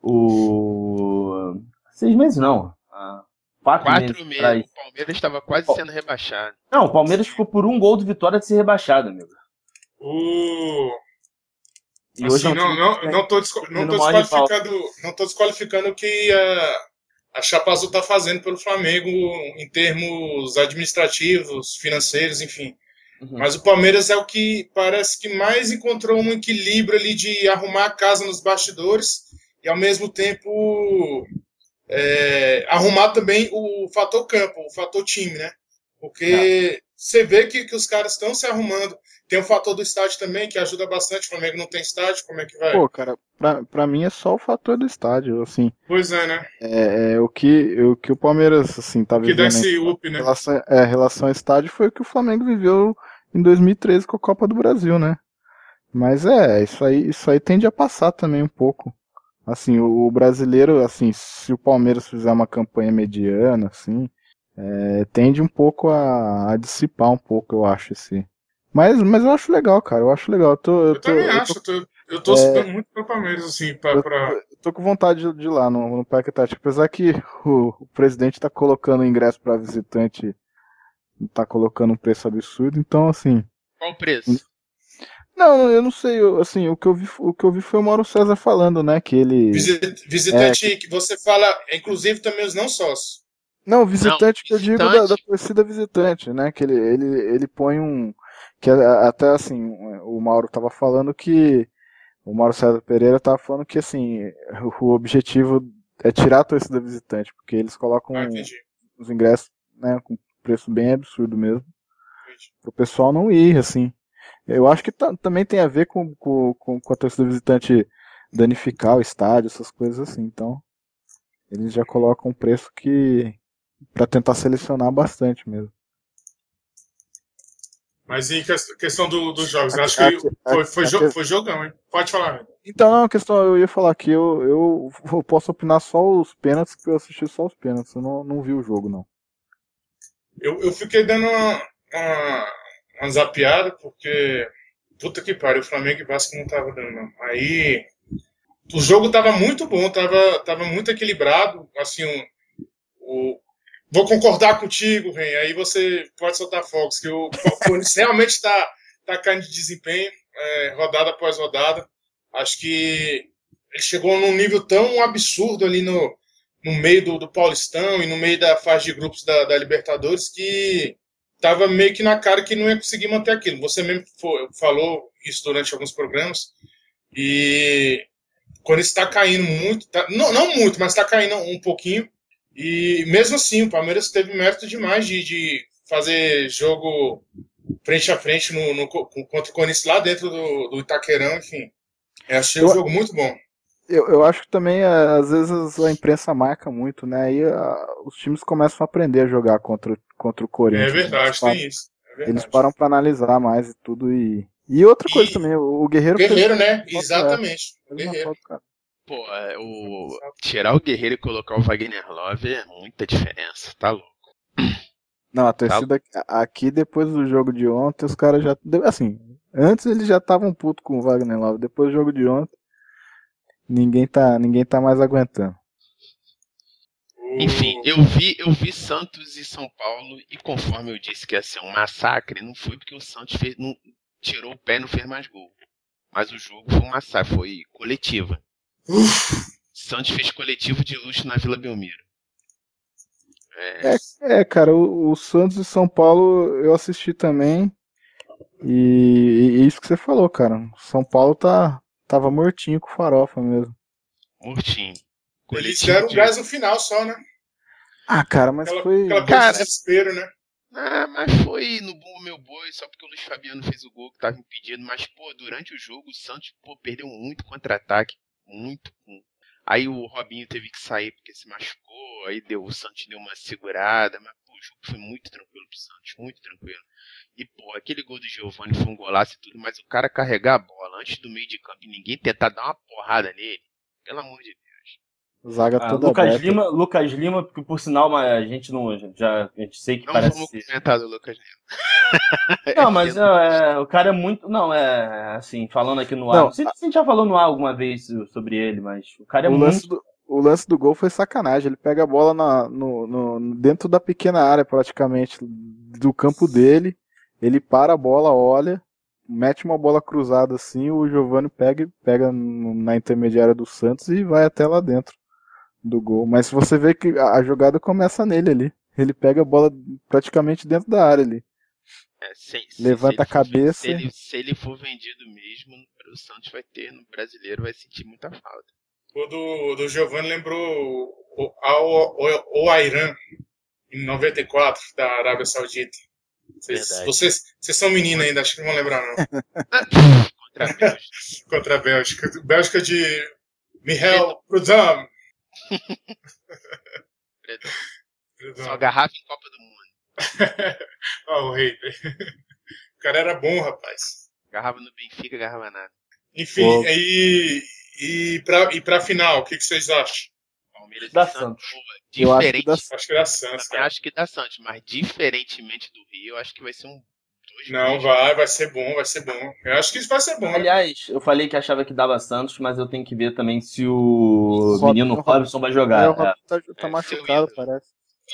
o seis meses não, ah, quatro meses quatro meses, atrás. o Palmeiras estava quase sendo rebaixado. Não, o Palmeiras ficou por um gol do Vitória de ser rebaixado, amigo. o. E hoje é Assim, um não, time não, que não tô, desco- tem não no tô maior rival. desqualificando, não tô desqualificando o que a, a Chapa Azul tá fazendo pelo Flamengo em termos administrativos, financeiros, enfim. Uhum. Mas o Palmeiras é o que parece que mais encontrou um equilíbrio ali de arrumar a casa nos bastidores e ao mesmo tempo é, arrumar também o fator campo, o fator time, né? Porque você vê que, que os caras estão se arrumando. Tem o fator do estádio também, que ajuda bastante. O Flamengo não tem estádio, como é que vai? Pô, cara, pra, pra mim é só o fator do estádio, assim. Pois é, né? É, é, o que, o que o Palmeiras, assim, tá O que dá vivendo em esse up, né? relação, é, relação ao estádio foi o que o Flamengo viveu em dois mil e treze com a Copa do Brasil, né? Mas é, isso aí, isso aí tende a passar também um pouco. Assim, o, o brasileiro, assim, se o Palmeiras fizer uma campanha mediana, assim, é, tende um pouco a, a dissipar um pouco, eu acho, esse. Mas, mas eu acho legal, cara, eu acho legal. Eu tô, eu Eu tô, também eu tô, acho. Eu, tô, eu torço é, muito pro Palmeiras, assim, pra. eu, pra... eu tô com vontade de, de ir lá no, no Parque Antártico, apesar que o, o presidente tá colocando ingresso para visitante, tá colocando um preço absurdo, então assim. Qual o preço? Não, eu não sei, eu, assim, o que eu vi, o que eu vi foi o Mauro César falando, né, que ele é, Visitante que você fala, inclusive também os não sócios. não, Não, visitante que eu digo da, da visitante. torcida visitante, né, que ele, ele, ele põe um, que a- até assim, o Mauro tava falando que, o Mauro César Pereira tava falando que, assim, o, o objetivo é tirar a torcida visitante, porque eles Ah, colocam entendi. os ingressos, né, com preço bem absurdo mesmo, entendi. pro pessoal não ir, assim. Eu acho que tá- também tem a ver com, com, com com a torcida visitante danificar o estádio, essas coisas assim. Então, eles já colocam um preço que para tentar selecionar bastante mesmo. Mas e que- questão do, dos jogos? Eu A, acho que a, foi, foi, a, jo- a, foi jogão, hein? Pode falar, velho. então, não, a questão, eu ia falar que eu, eu, eu posso opinar só os pênaltis, porque eu assisti só os pênaltis, eu não, não vi o jogo, não. Eu, eu fiquei dando uma, uma, uma zapiada, porque. Puta que pariu, o Flamengo e Vasco não tava dando, não. Aí. O jogo tava muito bom, tava, tava muito equilibrado. Assim, o, o- vou concordar contigo, Ren. Aí você pode soltar fogos, que o Corinthians realmente está tá caindo de desempenho, é, rodada após rodada. Acho que ele chegou num nível tão absurdo ali no, no meio do, do Paulistão e no meio da fase de grupos da, da Libertadores que tava meio que na cara que não ia conseguir manter aquilo. Você mesmo for- falou isso durante alguns programas. E quando está caindo muito, tá, não, não muito, mas está caindo um pouquinho. E mesmo assim, o Palmeiras teve mérito demais de, de fazer jogo frente a frente no, no, contra o Corinthians lá dentro do, do Itaquerão, enfim. Eu achei o Eu, jogo muito bom. eu, eu acho que também, a- às vezes, a imprensa marca muito, né? Aí a- os times começam a aprender a jogar contra, o- contra o É Corinthians. Né? Eles verdade, param, tem isso. É eles verdade. param pra analisar mais e tudo. E, e outra coisa E também, o, o Guerreiro fez Guerreiro, né? uma foto, é, Exatamente. fez uma Guerreiro. foto, cara. Pô, é, o tirar o Guerreiro e colocar o Wagner Love é muita diferença, tá louco? Não, a Tá torcida aqui, depois do jogo de ontem, os caras já. Assim, antes eles já estavam putos com o Wagner Love. Depois do jogo de ontem, ninguém tá, ninguém tá mais aguentando. Enfim, O- eu vi, eu vi Santos e São Paulo e conforme eu disse que ia ser um massacre, não foi porque o Santos fez, não, tirou o pé e não fez mais gol. Mas o jogo foi um massacre, foi coletiva. Santos fez coletivo de luxo na Vila Belmiro. É, É, é cara, o, o Santos e São Paulo eu assisti também. E, e isso que você falou, cara. São Paulo tá, tava mortinho com farofa mesmo. mortinho. Eles Coletivo deram de... gás no final só, né? Ah, cara, mas Aquela, foi. aquela coisa Cara, de desespero, né? Ah, mas foi no bom meu boi, só porque o Luiz Fabiano fez o gol que tava impedido. Mas, pô, durante o jogo o Santos, pô, perdeu muito contra-ataque. Muito. Aí o Robinho teve que sair porque se machucou. Aí deu, o Santos deu uma segurada. Mas, pô, o jogo foi muito tranquilo pro Santos, muito tranquilo. E, pô, aquele gol do Giovani foi um golaço e tudo, mas o cara carregar a bola antes do meio de campo e ninguém tentar dar uma porrada nele, pelo amor de Deus. Zaga Ah, toda Lucas aberta. Lima, Lucas Lima, porque por sinal mas a gente não já a gente sei que Não parece vamos ser. comentar do Lucas Lima. Não, mas é, o cara é muito, não é assim falando aqui no ar. Não, Não sei se a gente já falou no ar alguma vez sobre ele, mas o cara é o muito. lance do, o lance do gol foi sacanagem. Ele pega a bola na, no, no- dentro da pequena área, praticamente, do campo dele. Ele para a bola, olha, mete uma bola cruzada assim. O Giovani pega, pega no- na intermediária do Santos e vai até lá dentro do gol. Mas você vê que a, a jogada começa nele ali. Ele pega a bola praticamente dentro da área ali. É, se, se- Levanta se ele a for- cabeça. Se ele, se ele for vendido mesmo, o Santos vai ter no brasileiro, vai sentir muita falta. O do, do Giovanni lembrou o, ao- o, o Airan, em noventa e quatro, da Arábia Saudita. Vocês, Verdade. vocês, vocês são meninos ainda, acho que não vão lembrar, não. Contra a Bélgica. Contra a Bélgica. Bélgica de Michel Prudhomme. Só garrafa em Copa do Mundo. Ó, o rei. O cara era bom, rapaz. Garrafa no Benfica, garrafa nada. Enfim, Pô. e, e, pra, e pra final, o que, que vocês acham? Palmeiras e Dá Santos. Santos. Pô, Eu acho que diferente. dá Acho que era Santos, Também cara. acho que dá Santos, mas diferentemente do Rio, eu acho que vai ser um. Dois Não, gols. vai, vai ser bom, vai ser bom. Eu acho que isso vai ser bom. Aliás, eu falei que achava que dava Santos, mas eu tenho que ver também se o Robinho, menino Robinho. Robson vai jogar. É, o É. Robinho tá, tá É, machucado, seu ídolo. parece.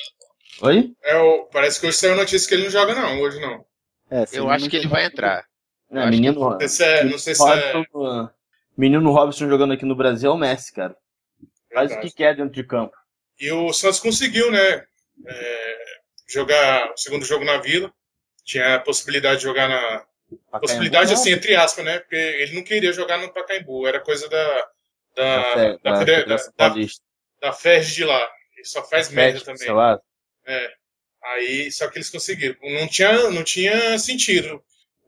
Oi? É, o, parece que hoje saiu notícia que ele não joga, não. Hoje não. É, se Eu ele acho não que ele jogar- vai entrar. Eu É, acho menino, Não sei se é. Não sei se é Robson, menino Robson jogando aqui no Brasil é o Messi, cara. Faz o verdade. que quer dentro de campo. E o Santos conseguiu, né? é, jogar o segundo jogo na Vila. Tinha a possibilidade de jogar na. Pacaembu, Possibilidade, não. assim, entre aspas, né? Porque ele não queria jogar no Pacaembu. Era coisa da. Da, Da, Fe- da, da fede- Federação da, da, Paulista. da F E R J de lá. Ele só faz Da merda Fed, também. sei lá. É. Aí, só que eles conseguiram. Não tinha, não tinha sentido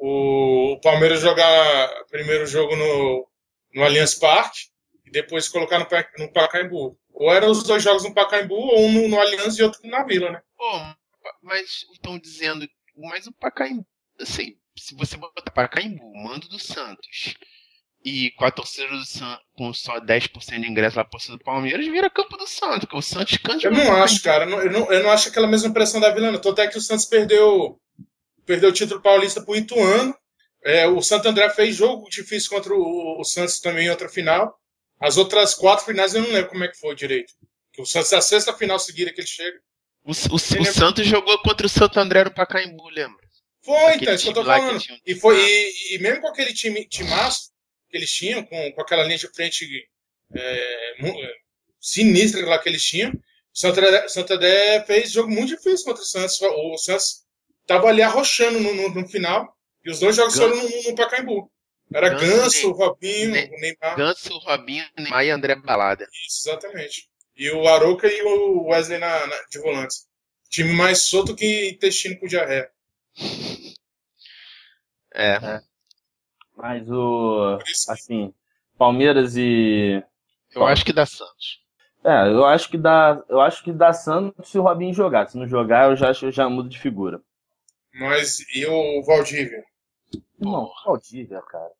o, o Palmeiras jogar primeiro jogo no, no Allianz Parque e depois colocar no, Pa- no Pacaembu. Ou eram os dois jogos no Pacaembu, ou um no, no Allianz e outro na Vila, né? Pô, mas estão dizendo. Mas o Pacaembu. Assim, se você botar Pacaembu, mando do Santos. E com a torcida do Santos, com só dez por cento de ingresso lá pra torcida do Palmeiras, vira campo do Santos, porque o Santos canta. Eu não acho, cara. Eu não, eu não, eu não acho aquela mesma pressão da Vila, não. Tanto é que o Santos perdeu, perdeu o título paulista pro Ituano. É, o Santo André fez jogo difícil contra o, o Santos também em outra final. As outras quatro finais eu não lembro como é que foi direito. O Santos é a sexta final seguida que ele chega. O, o, o Santos jogou contra o Santo André no Pacaembu, lembra? Foi, Aquele então, isso que eu tô time lá que falando. tinha um E, foi, timaço. e, e mesmo com aquele time timaço que eles tinham, com, com aquela linha de frente é, mu- é, sinistra lá que eles tinham, o Santo André, Santo André fez jogo muito difícil contra o Santos. O Santos tava ali arrochando no, no, no final, e os dois jogos Ganso. foram no, no Pacaembu. Era Ganso, Ganso, Ne- o Robinho, Ne- o Neymar. Ganso, Robinho, Neymar e André Balada. Isso, exatamente. E o Arouca e o Wesley na, na- de volantes. Time mais solto que intestino com diarreia. É. Mas o. Por isso que Assim, Palmeiras e. Eu acho que dá Santos. É, eu acho que dá. Eu acho que dá Santos se o Robinho jogar. Se não jogar, eu já acho que eu já mudo de figura. Mas e o Valdívia? Não, Valdívia, cara.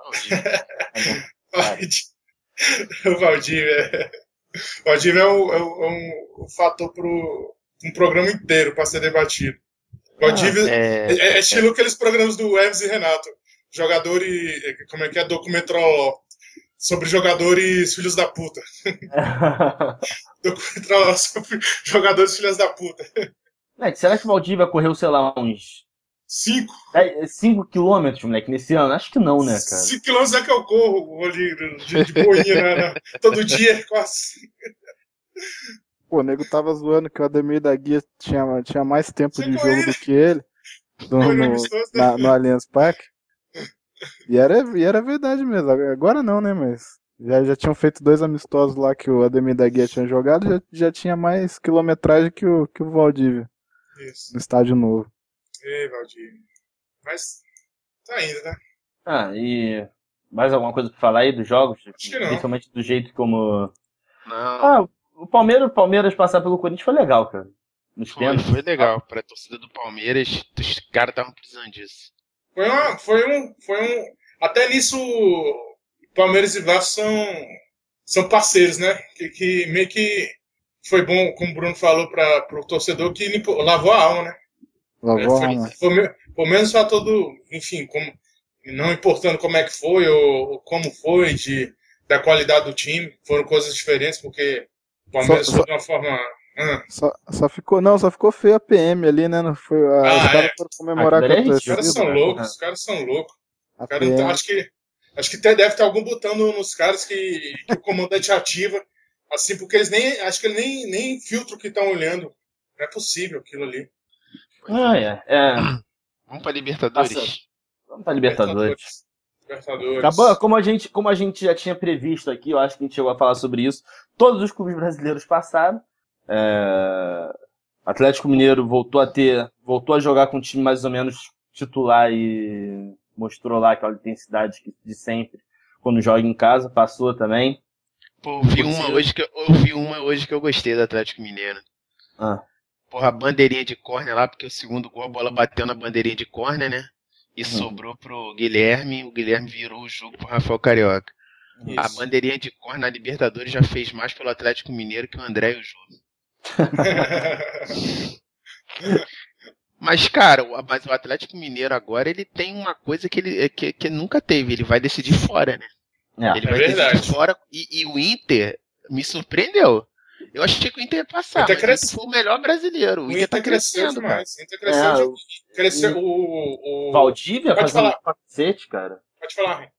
O Valdívia. O Valdívia é um, é um, é um fator para um programa inteiro para ser debatido. Valdívia É, é, é estilo aqueles programas do Hermes e Renato. Jogador e. Como é que é? Documental sobre jogadores filhos da puta. Documental sobre jogadores filhos da puta. Moleque, será que o Valdívia correu, sei lá, uns Cinco. cinco quilômetros, moleque, nesse ano? Acho que não, né, cara? Cinco quilômetros é que eu corro de, de, de boinha na, na, todo dia, quase. Pô, o nego tava zoando que o Ademir da Guia tinha, tinha mais tempo Você de correu, jogo do que ele no, Foi no no, amistoso, né? na- no Allianz Parque. E era, e era verdade mesmo. Agora não, né? Mas já, já tinham feito dois amistosos lá que o Ademir da Guia tinha jogado, já, já tinha mais quilometragem que o, que o Valdívia Isso. no estádio novo. Ei, Valdir. Mas tá indo, né? Ah, e mais alguma coisa pra falar aí dos jogos? Acho que não. Principalmente do jeito como. Não, Ah, o Palmeiras, o Palmeiras passar pelo Corinthians foi legal, cara. Nos foi, pênaltis. foi legal. Pra torcida do Palmeiras, os caras estavam precisando disso. Foi, uma, foi um. Foi um. Até nisso, Palmeiras e Vasco são, são parceiros, né? Que, que meio que foi bom, como o Bruno falou, para o torcedor, que limpou, lavou a alma, né? Lavou foi, a alma. Foi, foi menos fator do, enfim, como, não importando como é que foi ou, ou como foi, de, da qualidade do time, foram coisas diferentes, porque o Palmeiras Só- foi só- de uma forma. Ah, Só, só ficou, não, só ficou feio a P M ali, né? Não foi, a, os Ah, caras é. foram comemorar Aquilo com a ali é os caras ridículo, são torcida. cara. loucos, os caras são loucos. A Cara, não tá- P M, acho que, acho que até deve ter algum botão no- nos caras que, que o comandante ativa, assim, porque eles nem. Acho que ele nem, nem filtro que estão olhando. Não é possível aquilo ali. Ah, é. é. Vamos pra Libertadores. Passa- Vamos pra Libertadores. Libertadores. Acabou, como a, gente, como a gente já tinha previsto aqui, eu acho que a gente chegou a falar sobre isso. Todos os clubes brasileiros passaram. É... Atlético Mineiro voltou a ter, voltou a jogar com um time mais ou menos titular e mostrou lá aquela intensidade de sempre quando joga em casa, passou também. Pô, eu vi uma Torcida. hoje que eu, eu vi uma hoje que eu gostei do Atlético Mineiro. Ah, Porra, a bandeirinha de córner lá, porque o segundo gol a bola bateu na bandeirinha de córner, né? E Uhum. sobrou pro Guilherme, o Guilherme virou o jogo pro Rafael Carioca. A Isso. bandeirinha de córner na Libertadores já fez mais pelo Atlético Mineiro que o André e o Júlio. Mas, cara, o- mas o Atlético Mineiro agora, ele tem uma coisa que ele que, que nunca teve, ele vai decidir fora, né? é. Ele É vai verdade. decidir fora e, e o Inter me surpreendeu. Eu achei que o Inter ia passar, Inter mas cresce- o Inter foi o melhor brasileiro. O, O Inter, tá cresceu crescendo, cara. demais. O Inter cresceu, É, de- o- cresceu o, o... Valdívia Pode fazendo falar. cacete, cara. Pode falar, Ren.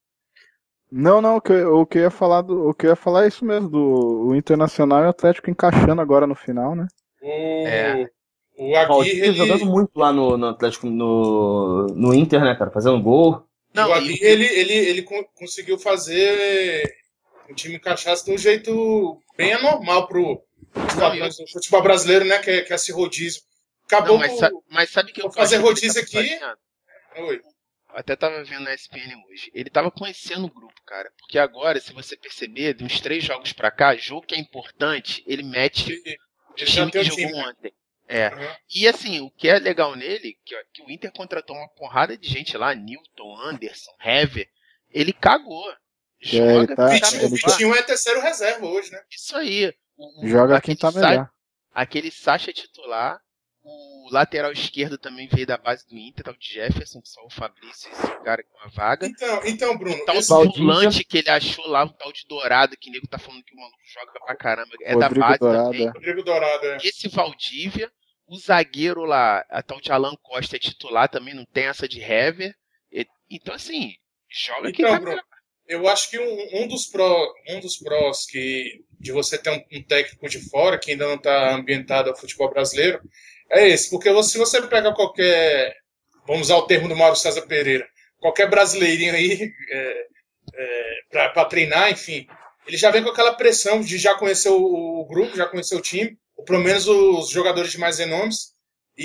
Não, não, o que, eu- o que eu ia falar do, o que eu ia falar é isso mesmo, do o Internacional e o Atlético encaixando agora no final, né? O, É. o Aguirre, Valdívia ele, jogando muito lá no, no Atlético, no, no Inter, né, cara? Fazendo gol. Não, o e- Aguirre ele, ele, ele con- conseguiu fazer o time encaixasse de um jeito bem anormal pro os Não, padrões do futebol brasileiro, né? Que é, que é esse rodízio. Acabou Não, mas, sa- por... mas sabe que eu vou fazer acho que ele rodízio tava aqui. fazendo? Oi. Eu até tava vendo na S P N hoje. Ele tava conhecendo o grupo, cara. Porque agora, se você perceber, de uns três jogos pra cá, jogo que é importante, ele mete Ele o já time que tem o jogou time, né? ontem. É. Aham. E assim, o que é legal nele, que, ó, que o Inter contratou uma porrada de gente lá, Newton, Anderson, Hever, ele cagou. Joga, ele tá- O fica Vitinho, o no Vitinho é terceiro reserva hoje, né? Isso aí. O- o- Joga aquele quem tá Sa- melhor. Aquele Sacha titular. O lateral esquerdo também veio da base do Inter, tal de Jefferson, que só o Fabrício, esse cara com a vaga. Então, então Bruno, O tal esse- do Valdívia. volante que ele achou lá, o tal de Dourado, que o nego tá falando que o maluco joga pra caramba, é Rodrigo da base Dourado, também. é. Rodrigo Dourado, é. Esse Valdívia, o zagueiro lá, a tal de Alan Costa é titular também, não tem essa de Hever. E- Então, assim, joga quem Então, tá Bruno, melhor. eu acho que um, um dos pró, um dos prós que de você ter um, um técnico de fora que ainda não está ambientado ao futebol brasileiro é esse, porque você- se você pega qualquer, vamos usar o termo do Mauro César Pereira, qualquer brasileirinho aí é, é, para treinar, enfim, ele já vem com aquela pressão de já conhecer o, o grupo, já conhecer o time, ou pelo menos os jogadores de mais renomes,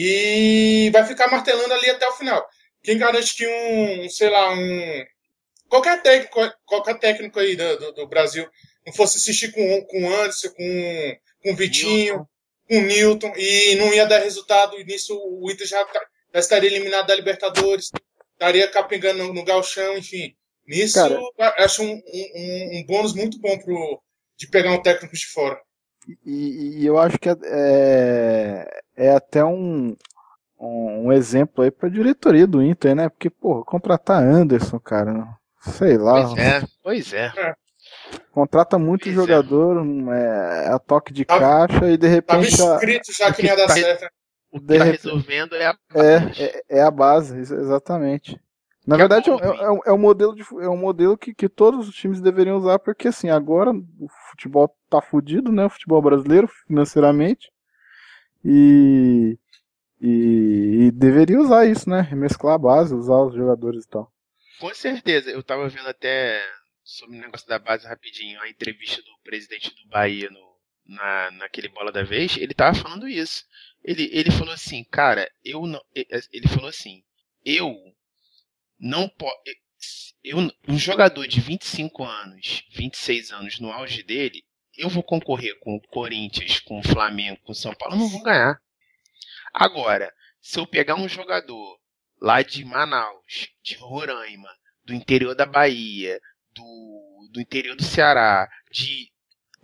e vai ficar martelando ali até o final. Quem garante que um, sei lá, um qualquer técnico, qualquer técnico aí do, do, do Brasil não fosse assistir com, com o Anderson, com, com o Vitinho, Newton. com o Newton, e não ia dar resultado, e nisso o Inter já, tá- já estaria eliminado da Libertadores, estaria capengando no, no gauchão, enfim. Nisso, Cara, eu acho um, um, um bônus muito bom pro, de pegar um técnico de fora. E, e eu acho que é, é, é até um, um, um exemplo aí pra diretoria do Inter, né? Porque, porra, contratar Anderson, cara, sei lá, Pois é, pois é. contrata muito Pois é. jogador, um, é, a toque de Tava- caixa e de Tava repente a- escrito já que não ia dar Tá- certo. O que De tá repente- resolvendo é a. é, é, é a base, ex- exatamente. Na Que é verdade, é, bom, um- é, um- é um modelo, de, fu- é um modelo que, que todos os times deveriam usar, porque assim, agora o futebol tá fudido, né? O futebol brasileiro, financeiramente. E, e, e deveria usar isso, né? Remesclar a base, usar os jogadores e tal. Com certeza, eu tava vendo até sobre o negócio da base rapidinho, a entrevista do presidente do Bahia no, na, naquele Bola da Vez, ele tava falando isso. Ele, ele falou assim, cara, eu não. Ele falou assim, eu não posso. Eu, um jogador de vinte e cinco anos, vinte e seis anos no auge dele, eu vou concorrer com o Corinthians, com o Flamengo, com o São Paulo, eu não vou ganhar. Agora, se eu pegar um jogador lá de Manaus, de Roraima, do interior da Bahia, do, do interior do Ceará, de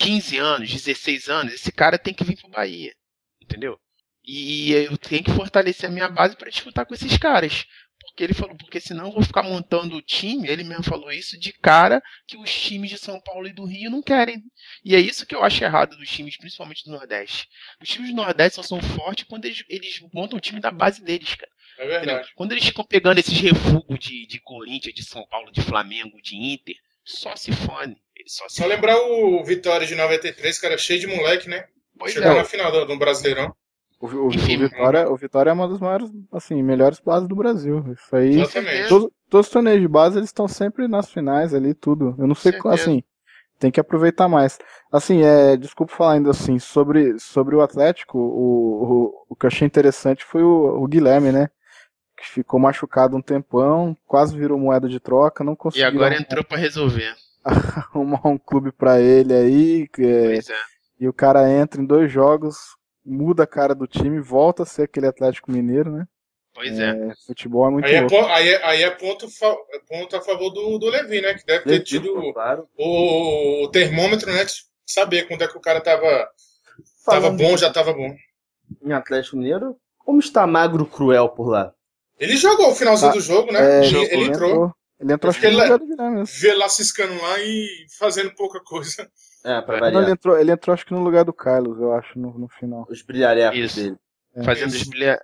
quinze anos, dezesseis anos, esse cara tem que vir pro Bahia, entendeu? E eu tenho que fortalecer a minha base para disputar com esses caras. Porque ele falou, porque senão eu vou ficar montando o time, ele mesmo falou isso, de cara que os times de São Paulo e do Rio não querem. E é isso que eu acho errado dos times, principalmente do Nordeste. Os times do Nordeste só são fortes quando eles, eles montam o time da base deles, cara. É verdade. Entendeu? Quando eles ficam pegando esses refugos de, de Corinthians, de São Paulo, de Flamengo, de Inter, só se fone. Só, se Só lembrar o Vitória de noventa e três, cara, cheio de moleque, né? Pois Chegou é. na final do, do Brasileirão. O, o, o, Enfim, Vitória, o Vitória é uma das maiores, assim, melhores bases do Brasil. Isso aí. Exatamente. Todos, todos os torneios de base, eles estão sempre nas finais ali, tudo. Eu não sei, Certeza. assim, tem que aproveitar mais. Assim, é, desculpa falar ainda assim, sobre, sobre o Atlético, o, o, o que eu achei interessante foi o, o Guilherme, né? Que ficou machucado um tempão, quase virou moeda de troca, não E conseguiu agora entrou pra resolver. arrumar um clube pra ele aí. que é- Pois é. E o cara entra em dois jogos, muda a cara do time, volta a ser aquele Atlético Mineiro, né? Pois é. É, futebol é muito Aí é, louco. po- aí é, aí é ponto, fa- é ponto a favor do, do Levi, né? Que deve ter Levi, tido pô, claro. o, o termômetro, né? De saber quando é que o cara tava, tava Falando bom, já tava bom. em Atlético Mineiro, como está Magro Cruel por lá? Ele jogou o finalzinho Ah, do jogo, né? É, ele, jogou. ele entrou. Ele entrou acho Porque que no ele- lugar do Guilherme mesmo. Vê lá ciscando lá e fazendo pouca coisa. É, pra É. Não, ele variar. entrou, ele entrou acho que no lugar do Carlos, eu acho, no, no final. Os brilharecos Isso. dele. É. Fazendo Isso. esbilha...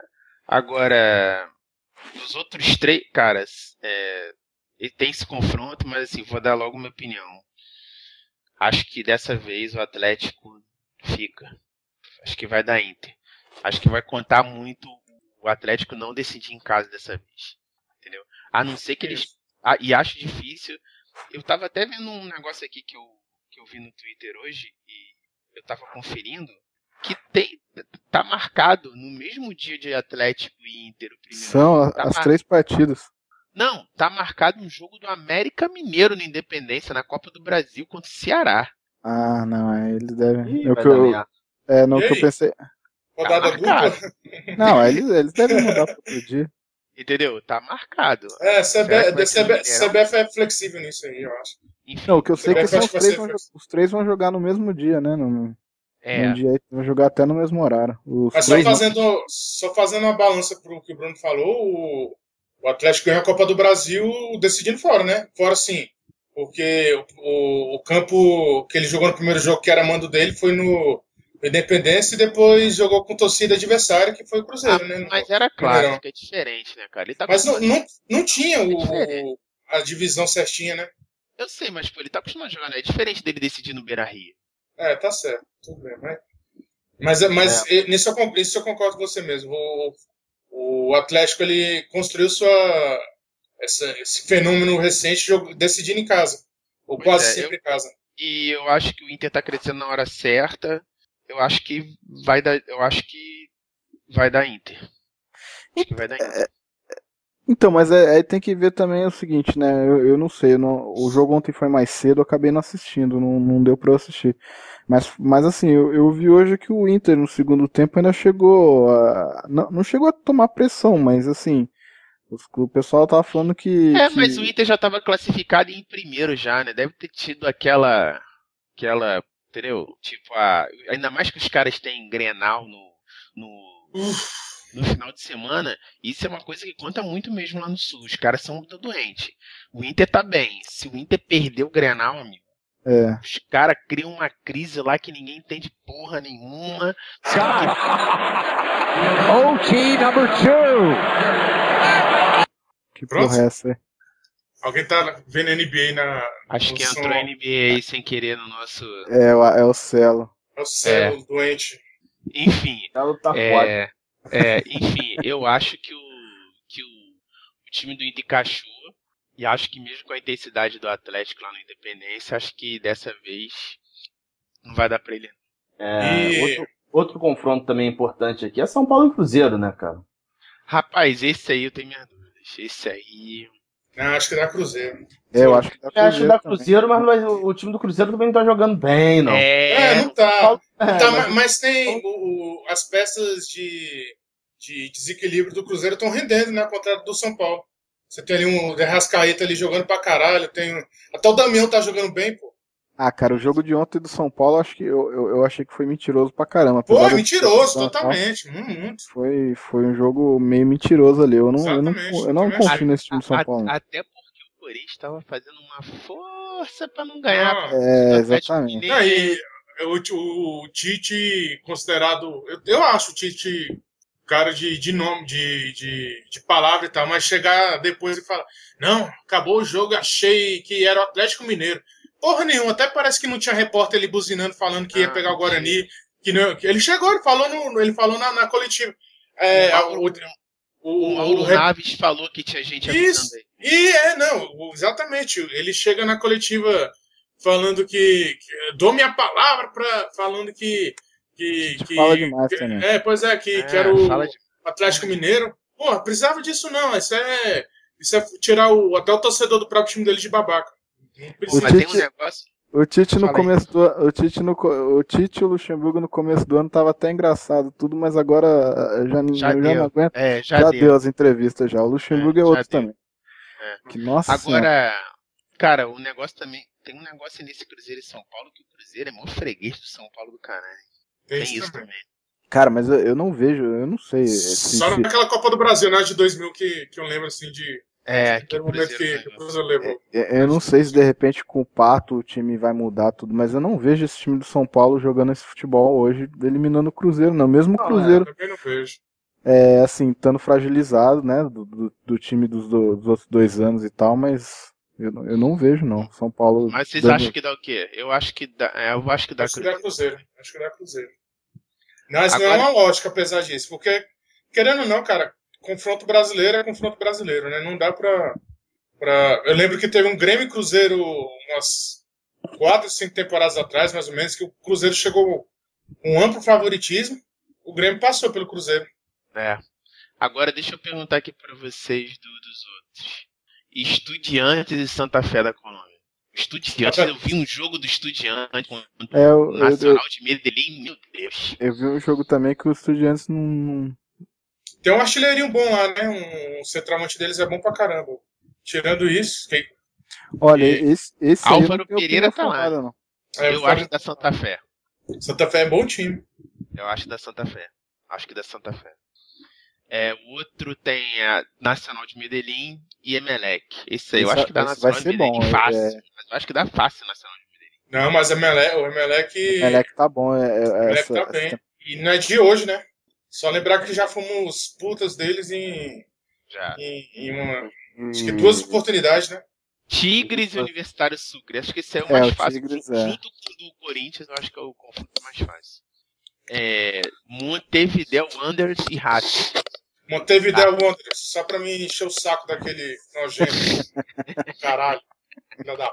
Agora, os outros três, caras, é... ele tem esse confronto, mas assim, vou dar logo minha opinião. Acho que dessa vez o Atlético fica. Acho que vai dar Inter. Acho que vai contar muito o Atlético não decidir em casa dessa vez. Entendeu? A não ser que eles. Ah, e acho difícil. Eu tava até vendo um negócio aqui que eu, que eu vi no Twitter hoje e eu tava conferindo que tem, tá marcado no mesmo dia de Atlético e Inter. O primeiro São jogo, a- tá as mar- três partidas. Não, tá marcado um jogo do América Mineiro na Independência, na Copa do Brasil contra o Ceará. Ah, não, é, eles devem. Ih, É o vai que dar eu, meia. é, no E que eu aí? pensei. Rodada Tá marcado. dupla. Não, eles, eles devem mudar pro outro dia. Entendeu? Tá marcado. É, Será que C B, vai ser no C B, Mineirão? C B F é flexível nisso aí, eu acho. Enfim, Não, o que eu sei é que Eu são acho os que vai três, ser vão, jo- fácil. os três vão jogar no mesmo dia, né? No, é. num dia aí, vão jogar até no mesmo horário. Os Mas só dois não. fazendo, só fazendo uma balança pro que o Bruno falou, o, o Atlético ganhou a Copa do Brasil decidindo fora, né? Fora sim. Porque o, o, o campo que ele jogou no primeiro jogo, que era mando dele, foi no Independência e depois jogou com torcida adversária, que foi o Cruzeiro, Ah, né? No mas era Mineirão. clássico, é diferente, né, cara? Ele tá Mas não, acostumado- não, não tinha o, diferente. a divisão certinha, né? Eu sei, mas pô, ele tá acostumado a jogar, né? É diferente dele decidir no Beira Rio. É, tá certo. Tudo bem. Mas, mas, mas eh, nisso, eu, con- nisso eu concordo com você mesmo. O, o Atlético ele construiu sua, essa, esse fenômeno recente jogo- decidindo em casa. Ou Pois quase é, sempre em casa. E eu acho que o Inter tá crescendo na hora certa. Eu acho que vai dar. Eu acho que vai dar Inter. Acho que vai dar Inter. Então, mas é- aí tem que ver também o seguinte, né? Eu, eu não sei, eu não- o jogo ontem foi mais cedo, eu acabei não assistindo, não, não deu pra eu assistir. Mas, mas assim, eu, eu vi hoje que o Inter no segundo tempo ainda chegou a. Não, não chegou a tomar pressão, mas assim, os- o pessoal tava falando que. É, que- mas o Inter já tava classificado em primeiro já, né? Deve ter tido aquela. Aquela. Entendeu? Tipo, a, ainda mais que os caras têm Grenal no. no no final de semana, isso é uma coisa que conta muito mesmo lá no Sul. Os caras são muito doentes. O Inter tá bem. Se o Inter perder o Grenal, amigo, É. os caras criam uma crise lá que ninguém entende porra nenhuma. O T number two. Que Pronto? porra é essa aí? Alguém tá vendo N B A na. Acho no que som- entrou N B A aí sem querer no nosso. É, o- é o Celo. É o cérebro doente. Enfim. Ela tá foda. É, é, enfim, eu acho que, o, que o, o time do Inter encaixou. E acho que mesmo com a intensidade do Atlético lá no Independência, acho que dessa vez não vai dar pra ele. É, E- outro, outro confronto também importante aqui é São Paulo e Cruzeiro, né, cara? Rapaz, esse aí eu tenho minhas dúvidas. Esse aí. Não, acho que dá Cruzeiro. É, eu acho que dá Eu acho que dá também. Cruzeiro, mas, mas o, o time do Cruzeiro também não tá jogando bem, não. É, É, não tá. É, Não tá, mas- mas, mas tem o, o- as peças de, de desequilíbrio do Cruzeiro estão rendendo, né? Ao contrário do São Paulo. Você tem ali um Derrascaeta ali jogando pra caralho. Tem, um- até o Damião tá jogando bem, pô. Ah, cara, o jogo de ontem do São Paulo, acho que eu, eu, eu achei que foi mentiroso pra caramba. Pô, apesar da mentiroso, discussão, totalmente. Hum, muito. Foi, foi um jogo meio mentiroso ali. Eu não, eu não, Exatamente, eu não também confio achei. nesse time A- do São a- Paulo. não. até porque o Corinthians estava fazendo uma força pra não ganhar Ah, do É, Atlético exatamente. Não, Mineiro. e o, o Tite considerado. Eu, eu acho o Tite cara de, de nome, de, de, de palavra e tal, mas chegar depois e falar: não, acabou o jogo, achei que era o Atlético Mineiro. Porra nenhuma, até parece que não tinha repórter ali buzinando falando que ia Não, pegar o mentira. Guarani. Que não, que ele chegou, ele falou, no, ele falou na, na coletiva. É, O Mauro- o, O o, Mauro o rep- Naves falou que tinha gente Isso, avisando aí. e é, não, exatamente. Ele chega na coletiva falando que, que dou minha palavra para falando que que, Tite que fala demais que- também. é, pois é, que, É, que era o fala de- Atlético Mineiro. Pô, precisava disso não, isso é isso é tirar o até o torcedor do próprio time dele de babaca. Não Pô, precisa. mas tem um Tite- negócio. O Tite no Fala aí. começo do o Tite no co- o Tite e o Luxemburgo no começo do ano tava até engraçado tudo, mas agora eh, já, Já eu já não deu. aguento. É, já, Já deu. deu as entrevistas já. O Luxemburgo é, É, já outro deu. também. É. Que nossa senhora. Agora, cara, o negócio também. Tem um negócio nesse Cruzeiro e São Paulo que o Cruzeiro é mó freguês do São Paulo do caralho. Tem Tem isso isso também. também. Cara, mas eu, eu não vejo, eu não sei se, Só se- naquela Copa do Brasil, né, de dois mil que, que eu lembro assim de É, do que o momento que, Cruzeiro que o ganhou. Cruzeiro levou. eu não sei se de repente com o Pato o time vai mudar tudo, mas eu não vejo esse time do São Paulo jogando esse futebol hoje, eliminando o Cruzeiro, não. Mesmo o Não, Cruzeiro, Também não vejo. é, assim, estando fragilizado, né, do, do, do time dos, do- dos outros dois anos e tal, mas eu, não- eu não vejo, não. São Paulo. Mas vocês dando- acham que dá o quê? Eu acho que dá. é, Eu acho que dá Acho que dá Cruzeiro. Cruzeiro. Acho que dá Cruzeiro. Mas não é Agora- uma lógica, apesar disso. Porque, querendo ou não, cara, confronto brasileiro é confronto brasileiro, né? Não dá pra. pra... Eu lembro que teve um Grêmio e Cruzeiro umas quatro, cinco temporadas atrás, mais ou menos, que o Cruzeiro chegou com um amplo favoritismo. O Grêmio passou pelo Cruzeiro. É. Agora deixa eu perguntar aqui pra vocês do- dos outros. Estudiantes e Santa Fé da Colômbia. Estudiantes, eu vi um jogo do Estudiantes contra É, eu- o eu- Nacional de Medellín, meu Deus. Eu vi um jogo também que os Estudiantes não. não- Tem um artilheirinho bom lá, né? Um, o centroavante deles é bom pra caramba. Tirando isso, que, Olha, E- esse, esse aí eu Álvaro não tenho Pereira opinião tá lá. formada, não. é, Eu fora- acho da Santa Fé. Santa Fé é bom time. Eu acho da Santa Fé. Acho que da Santa Fé. É, o outro tem a Nacional de Medellín e Emelec. Esse aí, eu Esse- acho que dá esse Nacional vai de ser Medellín bom, é- fácil. é- Mas eu acho que dá fácil Nacional de Medellín. Não, mas Emelec, o Emelec, O Emelec tá bom. É, é, o Emelec essa, tá bem. essa- E não é de hoje, né? Só lembrar que já fomos putas deles em, Já. em, em uma, acho que e- duas oportunidades, né? Tigres e Universitário Sucre. Acho que esse é o É, mais o fácil. Tigres, Ju- é. Junto com o do Corinthians, eu acho que é o confronto mais fácil. É, Montevideo Wanderers e Racing. Montevideo Wanderers, só pra me encher o saco daquele nojento. Caralho. Filha da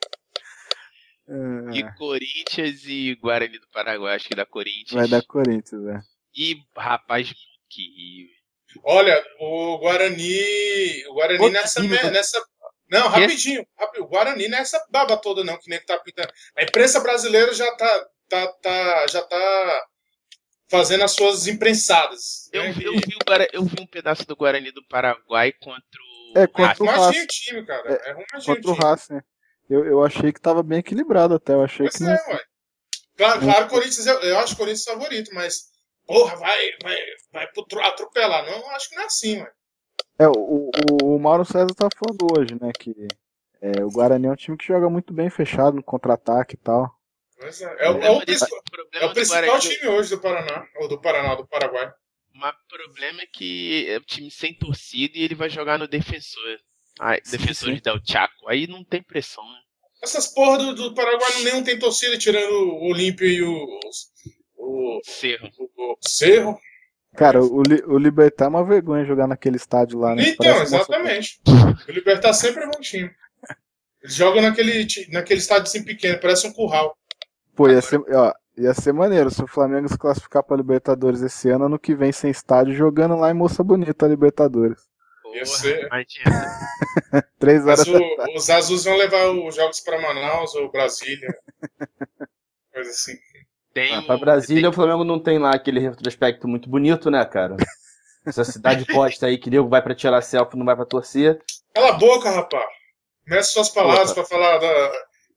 é, E Corinthians e Guarani do Paraguai. Acho que dá Corinthians. vai dar Corinthians, é. E, rapaz, que Rio. Olha, o Guarani. O Guarani Outro nessa, time, né? nessa. Não, Quê? rapidinho, rapidinho. O Guarani nessa baba toda, não, que nem que tá pintando. A imprensa brasileira já tá, tá, tá, já tá fazendo as suas imprensadas. Eu, né? vi- eu, vi o Guara- eu vi um pedaço do Guarani do Paraguai contra o. É, É contra o rumadinho Racing. o time, cara. É rumadinho o Contra o time. Racing. Eu, eu achei que tava bem equilibrado até. Eu achei Pois que não. é, ué. Claro, claro, o Corinthians, eu, eu acho o Corinthians favorito, mas, porra, vai, vai, vai pro tro- atropelar. Não, eu acho que não é assim, ué. É, o, o, o Mauro César tá falando hoje, né? Que é, o Guarani é um time que joga muito bem fechado no contra-ataque e tal. Pois é. É, o- é o, principal, O problema é o do principal Guarani- time hoje do Paraná, ou do Paraná, do Paraguai. Mas o problema é que é um time sem torcida e ele vai jogar no defensor. Ai, Sim, defensores sim. Del Chaco. Aí não tem pressão, né? Essas porra do, do Paraguai nenhum tem torcida, tirando o Olímpio e o, o, Cerro. o, o Cerro. Cara, o, Li- o Libertar é uma vergonha jogar naquele estádio lá, né? Então, Parece uma- exatamente. O Libertar sempre é bom time. Eles jogam naquele, ti- naquele estádio assim pequeno, parece um curral. Pô, ia ser, ó, ia ser maneiro se o Flamengo se classificar pra Libertadores esse ano, ano que vem sem estádio, jogando lá em Moça Bonita a Libertadores. Ia Porra, ser. imagina. Três horas. Mas o- os azuis vão levar os jogos para Manaus ou Brasília. Coisa assim. Tem Ah, o- pra Brasília, o Flamengo não tem lá aquele retrospecto muito bonito, né, cara? Essa cidade posta aí que nego vai pra tirar selfie, não vai pra torcer. Cala a boca, rapaz. Meça suas palavras Opa. pra falar da,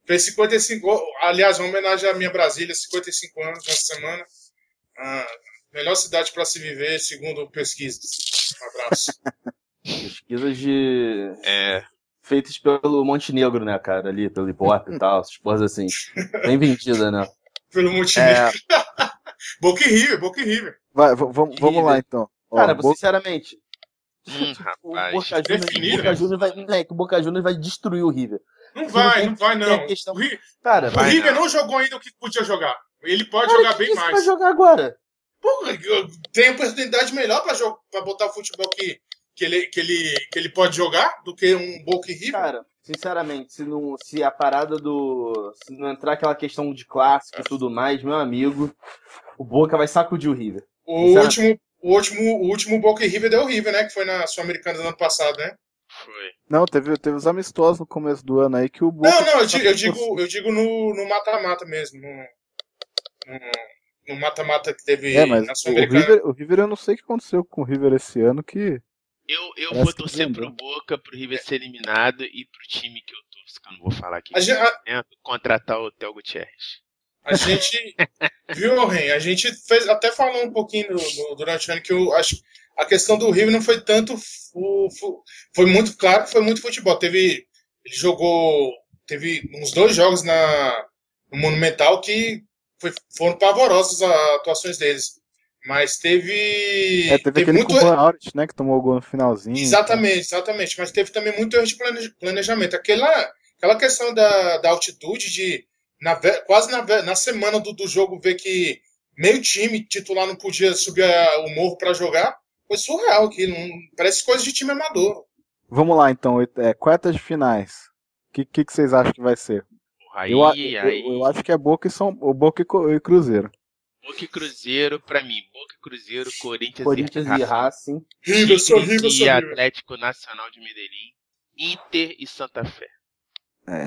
Fez cinquenta e cinco, aliás, uma homenagem à minha Brasília, cinquenta e cinco anos nessa semana. Ah, melhor cidade para se viver, segundo pesquisas. Um abraço. Pesquisas de... É. feitas pelo Montenegro, né, cara? Ali, pelo Ibope e tal, essas coisas assim. Bem vendida, né? Pelo Montenegro. É... Boca e River, Boca e River. Vai, v- vamos, vamos lá então. Ó, Cara, Boca- sinceramente, Hum, o rapaz. Boca Juniors, o definido. Boca Juniors vai, moleque, o Boca Juniors vai destruir o River. Não vai, tem- não vai, tem não. a questão- O, Ri- Cara, o vai River não. não jogou ainda o que podia jogar. Ele pode cara, jogar que bem que você mais. vai jogar agora? Pô, tem oportunidade melhor pra, jo- pra botar o futebol que, que, ele, que, ele, que ele pode jogar do que um Boca e River. Cara, sinceramente, se, não, se a parada do... se não entrar aquela questão de clássico e tudo mais, meu amigo, o Boca vai sacudir o River. O último, o, último, o último Boca e River deu o River, né? Que foi na Sul-Americana do ano passado, né? Foi. Não, teve, teve os amistosos no começo do ano aí que o Boca... Não, não, eu digo, eu digo, eu digo no no mata-mata mesmo. No, no, no mata-mata que teve É, mas na o Sul-Americana. River, o River, eu não sei o que aconteceu com o River esse ano, que... Eu, eu Parece vou que torcer vendeu. pro Boca, pro River ser eliminado e pro time que eu torço, que eu não vou falar aqui. A gente, a, né, contratar o Theo Gutierrez. a gente viu, Ren? A gente fez, até falou um pouquinho no, no, durante o ano que eu acho a questão do River não foi tanto. Fu, fu, foi muito claro que foi muito futebol. Teve, ele jogou. Teve uns dois jogos na, no Monumental que foi, foram pavorosos as atuações deles. Mas teve. É, teve, teve aquele muito. com o Van Aert, né, que tomou o gol no finalzinho. Exatamente, exatamente. Mas teve também muito erro de planeja- planejamento. Aquela, aquela questão da, da altitude, de na, ve- quase na, ve- na semana do, do jogo ver que meio time titular não podia subir a- o morro para jogar, foi surreal aquilo. Não, parece coisa de time amador. Vamos lá, então. oit- É, quartas de finais. O que, que, que vocês acham que vai ser? Aí, Eu, a- aí, eu, eu acho que é Boca e, São, o Boca e Co- e Cruzeiro. Boca e Cruzeiro, pra mim, Boca e Cruzeiro, Corinthians, Corinthians e e Racing, Racing. River, sou Tigres River, e sou River. Atlético Nacional de Medellín, Inter e Santa Fé. É,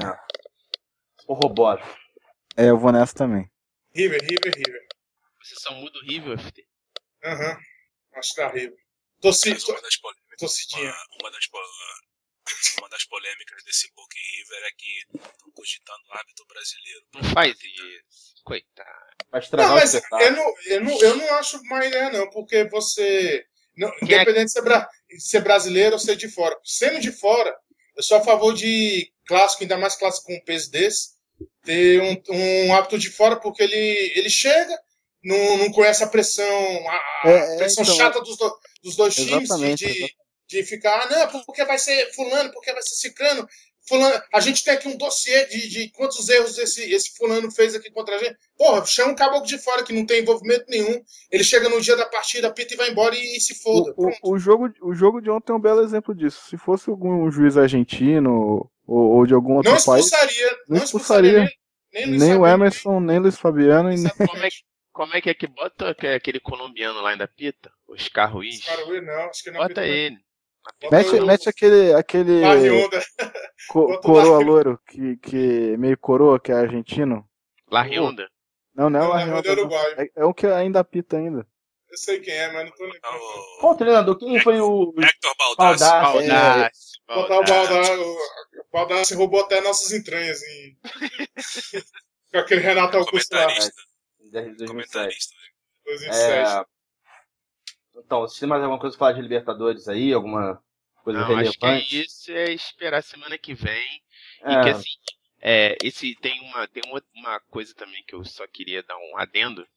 Corroboro. é eu vou nessa também. River, River, River. Você só muda o River, F T? Aham. Acho que dá River. Torci, Mas uma das polêmicas, torcidinha. uma, uma das, po- uma das polêmicas desse Boca e River é que estão cogitando o árbitro brasileiro. Não faz isso. Coitado. Vai estragar Não, o mas espetáculo. eu não, eu, não, eu não acho má ideia, não, porque você. Não, é independente de ser, bra- ser brasileiro ou ser de fora. Sendo de fora, eu sou a favor de clássico, ainda mais clássico com um peso desse, ter um, um hábito de fora, porque ele, ele chega, não, não conhece a pressão, a, a É, é, pressão então, chata dos, do- dos dois times, de, Exatamente, de, exatamente. de ficar, ah, não, porque vai ser fulano, porque vai ser ciclano. Fulano, a gente tem aqui um dossiê de, de quantos erros esse, esse fulano fez aqui contra a gente. Porra, chama um caboclo de fora que não tem envolvimento nenhum. Ele chega no dia da partida, apita e vai embora e, e se foda. O, o, o, jogo, o jogo de ontem é um belo exemplo disso. Se fosse algum juiz argentino ou, ou de algum outro Não país, expulsaria, não não expulsaria expulsaria nem, nem, nem o Luiz Emerson, nem Luiz Fabiano, e nem... Fabiano, Como é, que- como é que é que bota que- aquele colombiano lá ainda pita? Oscar Ruiz? Cara, eu não, acho que não Bota apita, ele. Bota Mete, o- mete aquele, aquele Marionda. co- bota o coroa Larry- loiro, que, que meio coroa, que é argentino. Larionda. Não, não é o Não, Larionda, Larionda é não. uruguaio. É, é o que ainda apita ainda. Eu sei quem é, mas não tô Ah, lembrando. Qual o o treinador? Quem foi o Hector Baldassi. Baldassi? Baldassi. Botar o Baldassi. Baldassi, o Baldassi roubou até nossas entranhas. Em... Com aquele Renato Augusto lá, Comentarista. dois mil e sete. Comentarista. dois mil e sete. É... Então, você tem mais alguma coisa pra falar de Libertadores aí? Alguma coisa Não, acho que é relevante? isso, é esperar semana que vem. E É, que assim, é, esse tem uma tem uma, uma coisa também que eu só queria dar um adendo,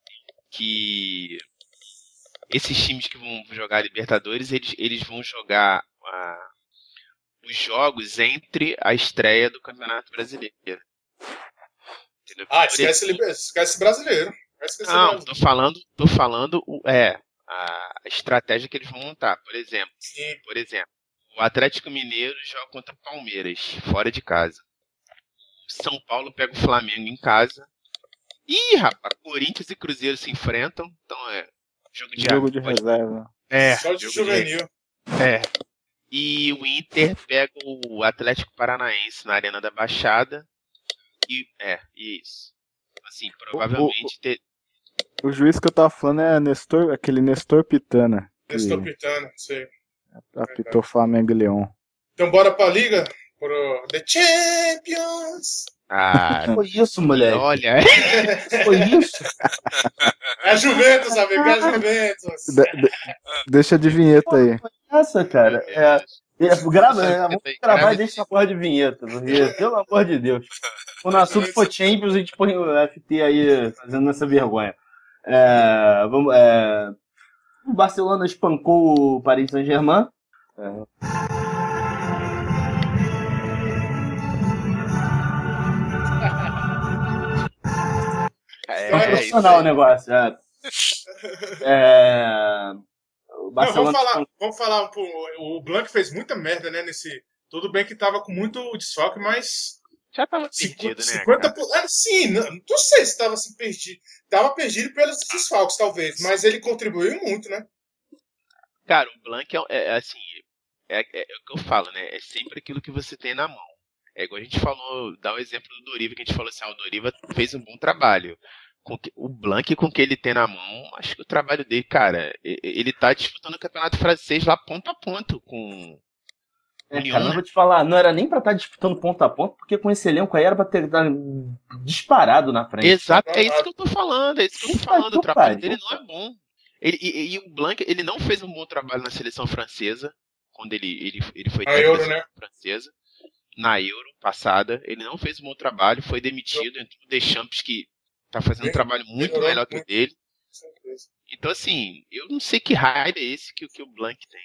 que esses times que vão jogar Libertadores, eles, eles vão jogar ah, os jogos entre a estreia do Campeonato Brasileiro. Entendeu? Ah, Por esquece, exemplo, liber- esquece brasileiro. Esquece não, brasileiro. tô falando, tô falando o- é a estratégia que eles vão montar. Por exemplo, Sim. por exemplo, o Atlético Mineiro joga contra o Palmeiras fora de casa. São Paulo pega o Flamengo em casa. Ih, rapaz, Corinthians e Cruzeiro se enfrentam. Então é jogo de Jogo de pode- reserva. É, Só de jogo juvenil. é. E o Inter pega o Atlético Paranaense na Arena da Baixada. E é, isso. Assim, provavelmente ter, O juiz que eu tava falando é Nestor, aquele Nestor Pitana, que Nestor Pitana, sei. apitou Flamengo e Leão. Então bora pra liga? Pro The Champions! Ah, Foi isso, moleque. olha. Foi isso. É a Juventus, amigo, é a Juventus. De- de- deixa de vinheta aí. Essa, cara. É, é, grava, é, vamos gravar e deixa essa porra de vinheta, porque, pelo amor de Deus. Quando o assunto for Champions, a gente põe o F T aí fazendo essa vergonha. É, vamos, é, o Barcelona espancou o Paris Saint-Germain. É. É, É um é profissional isso o negócio. É. É, o Não, Barcelona vamos falar, vamos falar um pouco. O Blanc fez muita merda, né? Nesse. Tudo bem que tava com muito desfalque, mas. já tava perdido, né? cinquenta Cara? por cento. É, sim, não, não sei se tava assim perdido. Tava perdido pelos desfalques, talvez. Mas ele contribuiu muito, né? Cara, o Blanc é, é, é assim, é, é, é o que eu falo, né? É sempre aquilo que você tem na mão. É igual a gente falou, dá o exemplo do Doriva, que a gente falou assim, ah, o Doriva fez um bom trabalho. Com que, o Blanc, com o que ele tem na mão, acho que o trabalho dele, cara, e- ele tá disputando o campeonato francês lá ponto a ponto com É, Lyon, cara, não né? vou te falar, não era nem pra estar disputando ponto a ponto, porque com esse elenco aí era pra ter dado disparado na frente. Exato, é isso que eu tô falando, é isso que eu tô Puta falando, que o trabalho pariu, dele não é bom. Ele, e, e o Blanc, ele não fez um bom trabalho na seleção francesa, quando ele, ele, ele foi Na técnico Euro, da né? seleção francesa, na Euro passada, ele não fez um bom trabalho, foi demitido, entrou o Deschamps, que tá fazendo um trabalho muito Melhorou melhor que o muito. dele. Com certeza. Então, assim, eu não sei que raio é esse que, que o Blanc tem.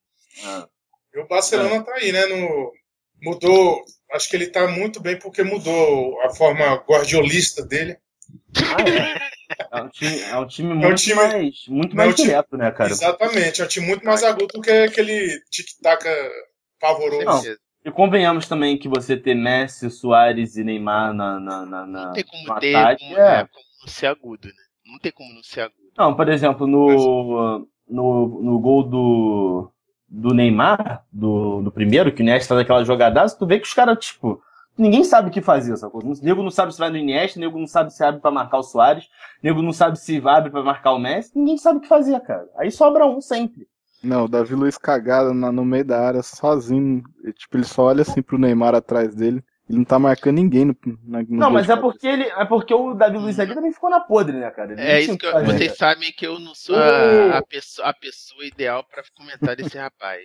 Ah. E o Barcelona tá aí, né? No, mudou. Acho que ele tá muito bem porque mudou a forma guardiolista dele. Ah, é. É um time, é um time muito É um time- mais, muito não, mais um time- direto, né, cara? Exatamente, é um time muito mais agudo do que aquele tic-tac pavoroso. Não. Certeza. E convenhamos também que você ter Messi, Soares e Neymar na, na, na, na- Não tem como no ter ataque, como, é. é, como não ser agudo, né? Não tem como não ser agudo. Não, por exemplo, no, no, no gol do, do Neymar, do, do primeiro, que o Iniesta faz aquela jogadaça, tu vê que os caras, tipo, ninguém sabe o que fazer, sacou? O nego não sabe se vai no Iniesta, o nego não sabe se abre pra marcar o Soares, o nego não sabe se abre pra marcar o Messi, ninguém sabe o que fazer, cara. Aí sobra um sempre. Não, o Davi Luiz cagado na- no meio da área, sozinho. E, tipo, ele só olha assim pro Neymar atrás dele. Ele não tá marcando ninguém no, na, no Não, gol mas de é cabeça. porque ele. É porque o Davi Luiz ali também ficou na podre, né, cara? Ele não É tinha isso o que eu, fazer. vocês sabem que eu não sou a, a, pessoa, a pessoa ideal pra comentar desse rapaz.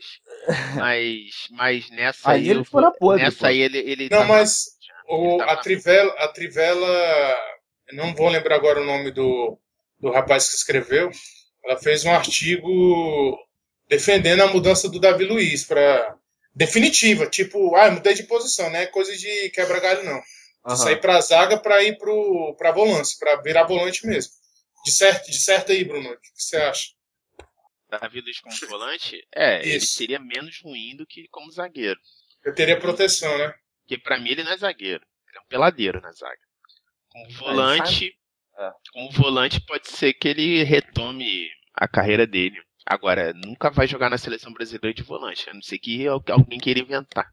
Mas, mas nessa Aí aí, ele eu ficou vou, na podre, nessa pô. aí ele, ele Não, tava- mas ele o, tava a, na- Trivela, a Trivela, eu não vou lembrar agora o nome do, do rapaz que escreveu, ela fez um artigo defendendo a mudança do Davi Luiz para definitiva, tipo, ah, mudei de posição, não é coisa de quebra-galho, não. De Aham. sair pra zaga para ir pro, pra volante, para virar volante mesmo. De certo, de certo aí, Bruno, o que você acha? Davi Luiz como volante, é, ele Isso. seria menos ruim do que como zagueiro. Eu teria proteção, né? Porque pra mim ele não é zagueiro, ele é um peladeiro na zaga. Como volante, É. como volante pode ser que ele retome a carreira dele. Agora, nunca vai jogar na seleção brasileira de volante, a não ser que al- alguém queira inventar.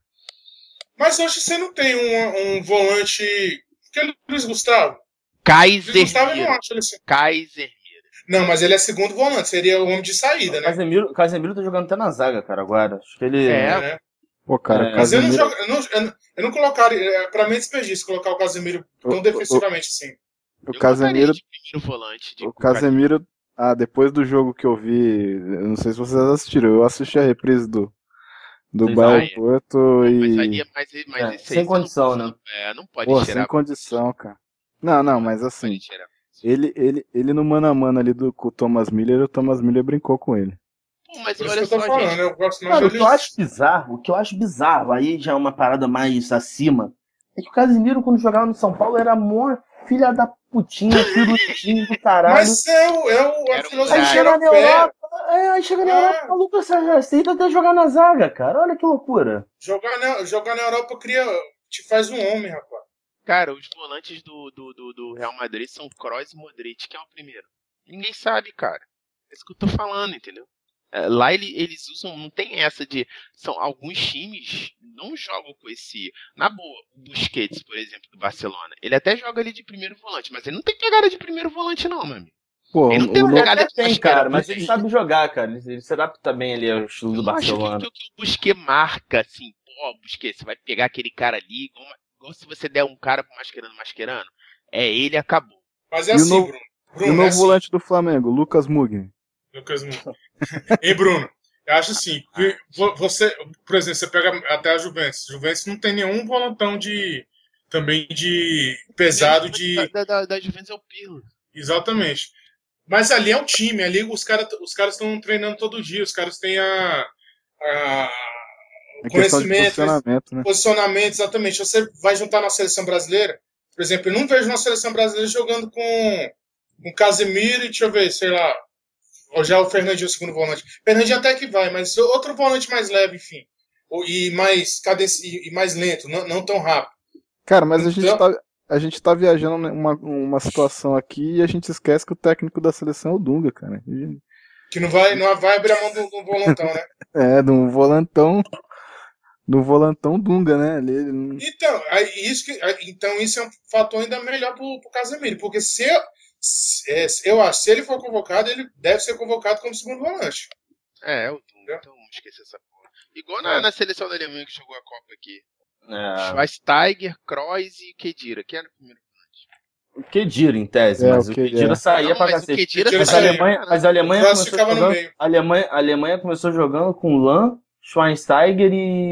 Mas hoje você não tem um, um volante. Porque Luiz Gustavo. Luiz Gustavo eu não Casemiro. acho ele assim. Casemiro. Não, mas ele é segundo volante, seria o homem de saída, O né? Casemiro, o Casemiro tá jogando até na zaga, cara, agora. Acho que ele. É. né? Pô, cara, É. Mas eu não, Casemiro... jogo, eu, não, eu, não, eu não colocaria. é, Pra mim é desperdício colocar o Casemiro tão O- defensivamente assim. O Eu Casemiro... botaria de primeiro volante. De O Casemiro... Ah, depois do jogo que eu vi... Eu não sei se vocês assistiram. Eu assisti a reprise do... Do Vocês Bayern ah, Porto Mas e... aí, mas, mas É, esse sem aí você condição, não, né? É, não pode Pô, tirar. sem condição, cara. Não, não, mas Não assim... pode tirar. Ele, ele, ele no mano a mano ali do, com o Thomas Miller, o Thomas Miller brincou com ele. Pô, mas Por isso olha que eu tô só, falando, gente. né? Eu gosto mais Cara, o dele. que eu acho bizarro, o que eu acho bizarro, aí já é uma parada mais acima, é que o Casemiro, quando jogava no São Paulo, era mó filha da putinha, pirutinho do caralho. Mas é, o, é o, a Era um Aí filosofia chega na europeia. Europa, é, aí chega na Ah. Europa, o maluco aceita até jogar na zaga, cara. Olha que loucura. Jogar na, jogar na Europa cria, te faz um homem, rapaz. Cara, os volantes do, do, do, do Real Madrid são Kroos e Modric. Quem é o primeiro? Ninguém sabe, cara. É isso que eu tô falando, entendeu? É, lá ele, eles usam, não tem essa de... São alguns times não jogam com esse... Na boa, o Busquets, por exemplo, do Barcelona. Ele até joga ali de primeiro volante, mas ele não tem pegada de primeiro volante não, meu amigo. Pô, Ele o, não tem o, uma Lu- pegada Até de tem, mascarado, cara, mas mas ele sabe jogar, cara. Ele, ele se adapta bem ali ao estilo Eu do não acho que, Barcelona. que, que o Busquets marca, assim, pô, Busquets, você vai pegar aquele cara ali, igual, uma- igual se você der um cara pro Mascherano, Mascherano, é ele, acabou. Mas é E o assim, novo- Bruno. E Bruno, o é novo assim. volante do Flamengo, Lucas Mugni. Lucas Mugni. Ei, Bruno, eu acho assim, que vo- você, por exemplo, você pega até a Juventus. Juventus não tem nenhum volantão de, também de, pesado de, Da, da, da Juventus é o Pirlo. exatamente. Mas ali é um time, ali os caras os caras estão treinando todo dia, os caras têm a, a É questão de conhecimento, posicionamento, né? posicionamento, exatamente. Você vai juntar na seleção brasileira, por exemplo, eu não vejo na seleção brasileira jogando com, com Casemiro e, deixa eu ver, sei lá, ou já o Fernandinho, o segundo volante. Fernandinho até que vai, mas outro volante mais leve, enfim. Ou- E mais cadenci... e mais lento, não, não tão rápido. Cara, mas a gente Então- tá, a gente tá viajando uma, uma situação aqui e a gente esquece que o técnico da seleção é o Dunga, cara. E- Que não vai, não vai abrir a mão do, do volantão, né? É, de um volantão. Do volantão Dunga, né? Ele, ele não- Então, aí, isso que, aí, então isso é um fator ainda melhor pro, pro Casemiro, porque se, eu- se é, eu acho, se ele for convocado, ele deve ser convocado como segundo volante. É, é o Dunga, então vamos esquecer essa porra. Igual na, É. na seleção da Alemanha que jogou a Copa aqui. É, Schweinsteiger, Kroos e Khedira. Quem era o primeiro? o Kedira, em tese, É, mas o o que- Kedira é. saía Não, pra mas o cacete. Khedira Khedira Mas a saía. Alemanha, mas a Alemanha O Kroos começou ficava no jogando, meio. a Alemanha, a Alemanha começou jogando com Lan, Schweinsteiger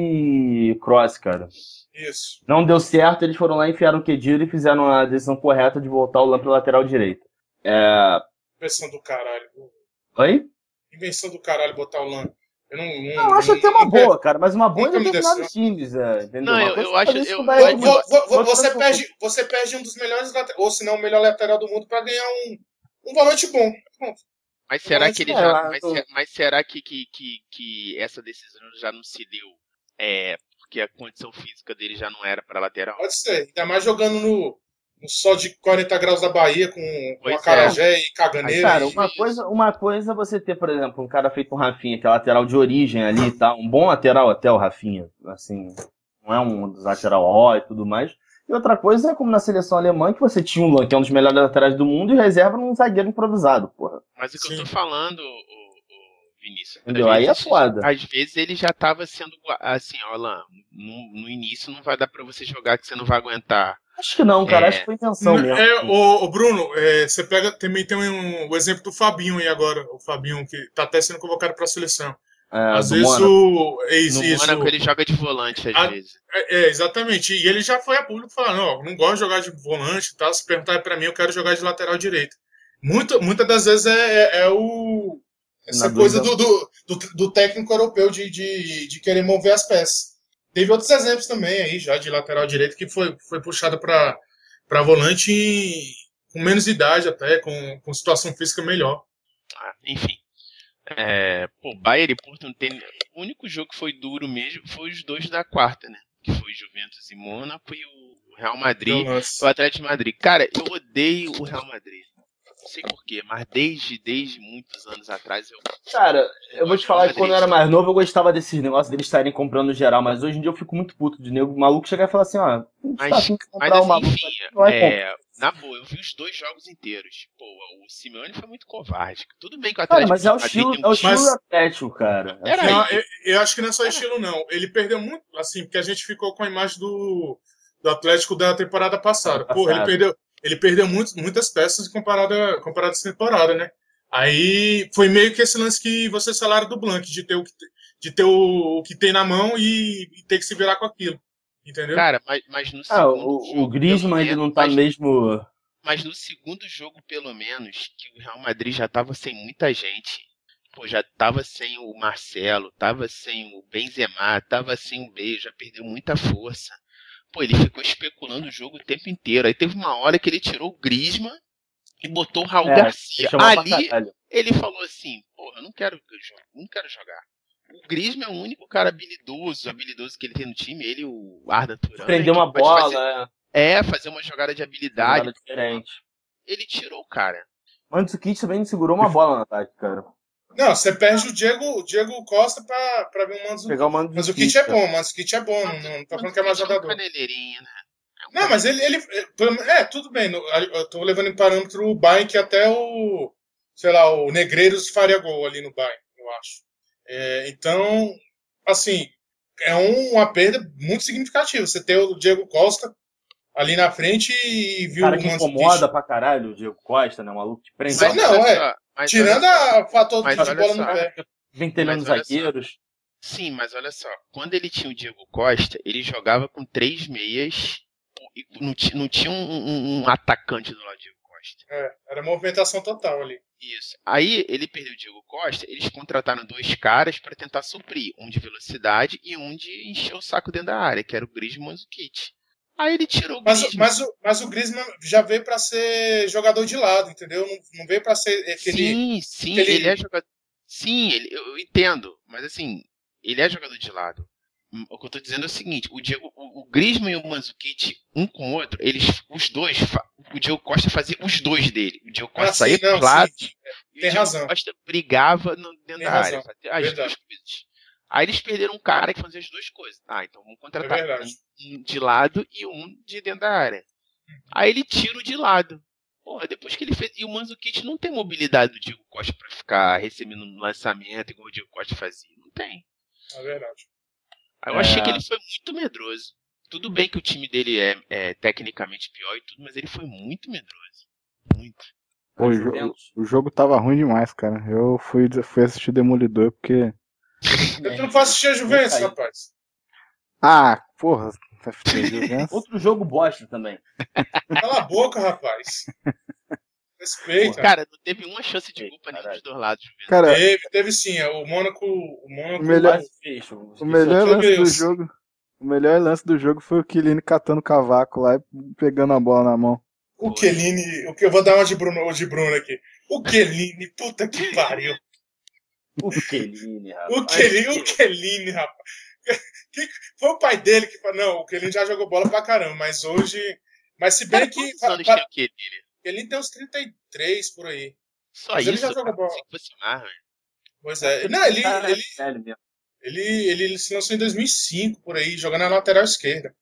e Kroos, cara. Isso. Não deu certo, eles foram lá, enfiaram o Kedira e fizeram a decisão correta de voltar o Lan pro lateral direito. É... Invenção do caralho. Oi? Invenção do caralho botar o Lan. Eu não, não, Não, eu acho até uma nunca- boa, cara, mas uma boa em nunca me determinados times, é, entendeu? Não, Uma eu- coisa eu é acho- fazer isso eu- com o Bayern eu- de Vo- Munique, vo- vo- outra você, coisa- perde, você perde um dos melhores late- ou se não o melhor lateral do mundo pra ganhar um, um volante bom. Pronto. Mas será Mas, que ele é, já. eu Mas, tô- se- mas será que, que, que, que essa decisão já não se deu? É, porque a condição física dele já não era para lateral? Pode ser. Ainda mais jogando no, no sol de quarenta graus da Bahia com, com Pois acarajé e Aí, caganeira. cara, e- uma coisa, uma coisa é você ter, por exemplo, um cara feito um Rafinha, que é lateral de origem ali e tal, um bom lateral até o Rafinha, assim, não é um lateral ó e tudo mais. E outra coisa é como na seleção alemã, que você tinha um Lan, que é um dos melhores laterais do mundo, e reserva num zagueiro improvisado, porra. Mas o que Sim. eu tô falando, o, o Vinícius, às Entendeu? Aí é vezes- foda. Às vezes ele já tava sendo gua- assim, ó, Lan, no, no início não vai dar pra você jogar que você não vai aguentar. Acho que não, cara, É. acho que foi intenção mesmo. É, o, o Bruno, é, você pega, também tem um, o exemplo do Fabinho aí agora. O Fabinho, que tá até sendo convocado pra seleção. É, Às do vezes Mônaco. o. É isso, No isso. Mônaco ele joga de volante às Ah, vezes. É, é, exatamente. E ele já foi a público falando, ó, não gosto de jogar de volante e tal. Se perguntar pra mim, eu quero jogar de lateral direito. Muita, muitas das vezes é, é, é o. Essa Na coisa dúvida- do, do, do, do técnico europeu de, de, de querer mover as peças. Teve outros exemplos também aí, já de lateral direito, que foi, foi puxado pra, pra volante e, com menos idade até, com, com situação física melhor. Ah, enfim. É, pô, Bayern e Porto não tem. O único jogo que foi duro mesmo foi os dois da quarta, né? Que foi Juventus e Mônaco e o Real Madrid. Então, nossa. O Atlético de Madrid. Cara, eu odeio o Real Madrid. Não sei porquê, mas desde, desde muitos anos atrás eu. Cara, eu vou te falar que quando eu era Madrid. mais novo eu gostava desses negócios deles estarem comprando geral, mas hoje em dia eu fico muito puto de nego. O maluco chegar e falar assim, ó, a gente tá Mas, afim de mas comprar o assim, maluco. enfim, não vai é, na boa, eu vi os dois jogos inteiros. Pô, o Simeone foi muito covarde. Tudo bem que o Cara, Atlético mas é o de Madrid estilo, tem é o um estilo Mas- Atlético, cara. Pera Não, aí. eu, eu acho que não é só estilo, não. Ele perdeu muito, assim, porque a gente ficou com a imagem do, do Atlético da temporada passada. Passada. Porra, ele perdeu, ele perdeu muito, muitas peças comparada, comparada a essa temporada, né? Aí foi meio que esse lance que você falaram do Blanc, de ter o que, de ter o, o que tem na mão e, e ter que se virar com aquilo. Entendeu? Cara, mas, mas no Ah, segundo o, jogo. o Griezmann pelo ele menos- não tá mas- no mesmo. Mas no segundo jogo, pelo menos, que o Real Madrid já tava sem muita gente. Pô, já tava sem o Marcelo, tava sem o Benzema, tava sem o Bale, já perdeu muita força. Pô, ele ficou especulando o jogo o tempo inteiro. Aí teve uma hora que ele tirou o Griezmann e botou o Raul É, Garcia. chamou pra Ali caralho. ele falou assim, porra, eu não quero jogar, não quero jogar. O Griezmann é o único cara habilidoso, habilidoso que ele tem no time, ele, o Arda Turan. Prender uma que pode fazer- bola, É, fazer uma jogada de é. habilidade. Jogada diferente. Ele tirou o cara. Mandzukic também não segurou uma bola no ataque, cara. Não, você perde o Diego, o Diego Costa pra, pra ver o Mandzukic. Pegar o Mas o Mandzukic. Kit é cara. bom, mas o Kit é bom, não, não tô falando que é mais Mandzukic um jogador. caneleirinho, né? É um Não, mas ele, ele é, tudo bem, no- eu tô levando em parâmetro o Bayern, que até o, sei lá, o Negreiros faria gol ali no Bayern, eu acho. É, então, assim, é um- uma perda muito significativa. Você ter o Diego Costa ali na frente e viu Cara o que Mandzukic. incomoda pra caralho, o Diego Costa, né? O maluco que prende. Mas não, olha é. só, mas Tirando olha só, a- o fator mas de, de olha bola só. no pé. Ventelhando Mas olha só. zagueiros. Sim, mas olha só, quando ele tinha o Diego Costa, ele jogava com três meias e não, ti- não tinha um, um- um atacante do lado do Diego Costa. É, era movimentação total ali. Isso. Aí ele perdeu o Diego Costa, eles contrataram dois caras para tentar suprir, um de velocidade e um de encher o saco dentro da área, que era o Griezmann e o Mandzukic. Aí ele tirou o Mas, o- Griezmann. mas, o, mas o Griezmann já veio pra ser jogador de lado, entendeu? Não, não veio pra ser aquele. Sim, sim, aquele- ele é jogador. Sim, ele, eu eu entendo, mas assim, ele é jogador de lado. Hum, O que eu tô dizendo é o seguinte, o, Diego, o, o Griezmann e o Mandzukic, um com o outro, eles, os dois, fa- o Diego Costa fazia os dois dele. O Diego Costa Ah, saía sim, não, pros lados sim. e o Tem Diego razão. Costa brigava no- dentro Tem da razão. área, fazia as Verdade. duas coisas. Aí eles perderam um cara que fazia as duas coisas. Ah, então vamos É contratar verdade. um de lado e um de dentro da área. Aí ele tira o de lado. Porra, depois que ele fez. E o Mandzukic não tem mobilidade do Diego Costa pra ficar recebendo um lançamento igual o Diego Costa fazia. Não tem. É verdade. Aí eu É. achei que ele foi muito medroso. Tudo bem que o time dele é, é tecnicamente pior e tudo, mas ele foi muito medroso. Muito. Pô, o, Juventus. jo- o jogo tava ruim demais, cara. Eu fui, fui assistir Demolidor porque. Por que tu não faz assistir a Juventus, Caiu. rapaz? Ah, porra, vai ficar Juventus. Outro jogo bosta também. Cala a boca, rapaz. Respeita. Cara, não teve uma chance de Ei, gol pra nenhum caralho. dos dois lados. Juventus. Cara, Teve, teve sim. é, O Mônaco. O Mônaco O melhor- Quase fecho. o melhor Meu lance do Deus. jogo. O melhor lance do jogo foi o Chiellini catando o cavaco lá e pegando a bola na mão. O Chiellini. O que eu vou dar uma de Bruno, de Bruno aqui. O Chiellini, puta que pariu. O Chiellini, rapaz. O Chiellini, o Chiellini, rapaz. Que- Foi o pai dele que falou. Não, o Chiellini já jogou bola pra caramba, mas hoje. Mas se bem Cara, que. quantos anos pa- tem o Chiellini? Ele tem uns trinta e três por aí. Só Mas ele isso? já joga Eu bola. pensei que fosse mais, velho. Pois é. Não, ele, Cara, ele, sério mesmo. ele, ele, ele se lançou em dois mil e cinco, por aí, jogando na lateral esquerda.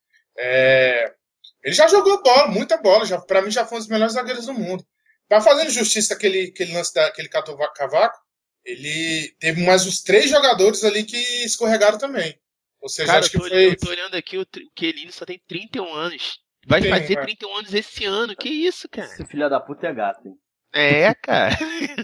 É, ele já jogou bola, muita bola. Já, pra mim já foi um dos melhores zagueiros do mundo. Tá fazendo justiça aquele, aquele lance daquele cavaco. Ele teve mais uns três jogadores ali que escorregaram também. Ou seja, Cara, acho eu que tô, foi. eu tô olhando aqui, o, Tri- o Chiellini só tem trinta e um anos. Vai trinta e um, fazer é. trinta e um anos esse ano. Que isso, cara? Esse filho da puta é gato, hein? É, cara.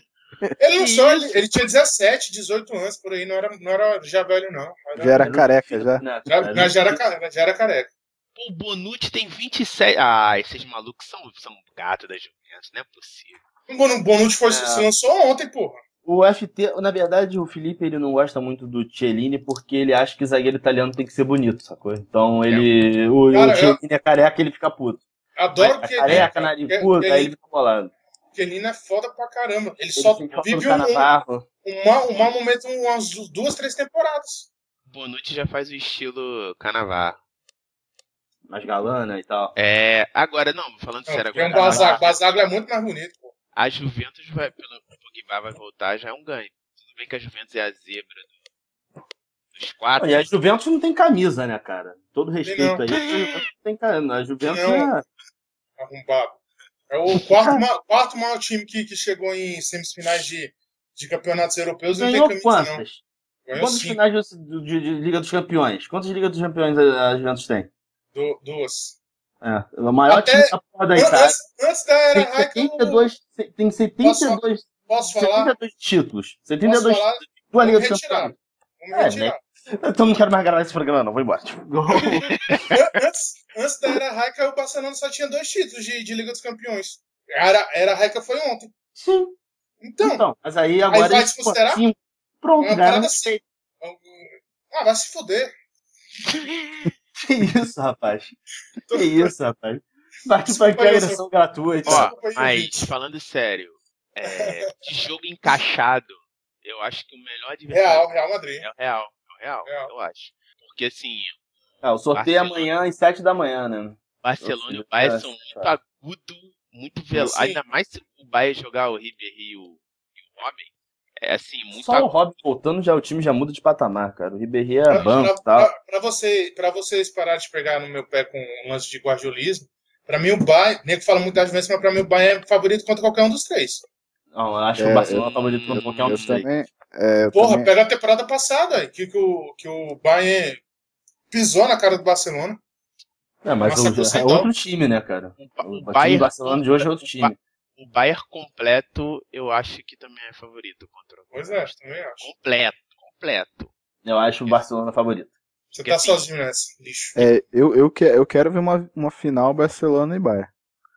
Ele não só, isso? ele, ele tinha dezessete, dezoito anos por aí, não era, não era já velho, não. Era- Já era careca, já. Né, já, cara? mas já era, ca- já era careca. Pô, o Bonucci tem vinte e sete. Ah, esses malucos são, são gato da Juventus, não é possível. O Bono- Bonucci foi, É. se lançou ontem, porra. O F T, na verdade, o Felipe ele não gosta muito do Chiellini porque ele acha que zagueiro italiano tem que ser bonito, sacou? Então ele. O, Cara, o Chiellini é careca, ele fica puto. Adoro É que careca, naricudo, aí ele fica bolado. Kelina é foda pra caramba. Ele Ele só sente falta vive do um, um, Cannavaro. um, mau, um mau momento umas duas, três temporadas. O Bonucci já faz o estilo Cannavaro. Mais galana e tal. É, agora não, falando Não, sério porque um agora. Basaglia. Basaglia é muito mais bonito, pô. A Juventus vai, pelo Pogba vai voltar, já é um ganho. Tudo bem que a Juventus é a zebra do- dos quatro. E a Juventus não tem camisa, né, cara? Todo não. respeito aí, a Juventus não tem camisa. A Juventus Não. é. Arrombado. É o quarto, ma- quarto maior time que, que chegou em semifinais de, de campeonatos europeus e não tem Ganhou camisa, não. quantas? Ganhou Quantas cinco. finais de, de- de Liga dos Campeões? Quantas Ligas dos Campeões a, a Juventus tem? Du- duas. É, o maior Até- time da porra da Itália. Antes, antes da era Tem Raikkonen, setenta e dois, tem setenta e dois, posso falar? setenta e dois títulos. setenta e Posso dois falar? títulos. Duas Ligas Vamos dos retirar. Campeões. Vamos É, retirar. Então não quero mais gravar esse programa, não. Vou embora. Tipo, An- antes, antes da era Raikkonen, o Barcelona só tinha dois títulos de, de Liga dos Campeões. A era, era Raikkonen foi ontem. Sim. Então, Então, mas aí agora. vai eles, desconsiderar? pô, cinco. Pronto, Uma cara. parada Não assim. sei. ah, vai se fuder. Que isso, rapaz? Que isso, rapaz? Partiu pra Desculpa que aí, agressão gratuita. Ó, Desculpa aí, mas ouvintes. falando sério, é, de jogo encaixado, eu acho que o melhor adversário Real, Real Madrid. é o Real. É o Real, Real. eu acho. Porque assim, Ah, o sorteio é Barcelona. amanhã às sete da manhã, né? Barcelona e o Nossa, Bayern é, são muito cara. agudo, muito veloz. Sim. Ainda mais se o Bayern jogar o Ribéry e o, e o Robin. É assim, muito Só o agudo. Robin voltando, já o time já muda de patamar, cara. O Ribéry é Pra, banco pra, e tal. pra- pra você, pra vocês pararem de pegar no meu pé com um lance de guardiolismo, pra mim o Bayern, nego fala muito das Juventus, mas pra mim o Bayern é favorito contra qualquer um dos três. Não, eu acho que É, o Barcelona eu- é favorito contra qualquer um Eu dos três. também. É, eu Porra, também- pega a temporada passada, que, que, o, que o Bayern pisou na cara do Barcelona. É, mas Massa o, é conceitual. outro time, né, cara? O, O, o time do Bayern, Barcelona de hoje é outro o, time. Ba- o Bayern completo, eu acho que também é favorito contra o Pois é, também acho. completo, completo. Eu acho o Barcelona favorito. Você Porque tá assim, sozinho nessa, lixo. É, eu, eu, que, eu quero ver uma, uma final Barcelona e Bayern.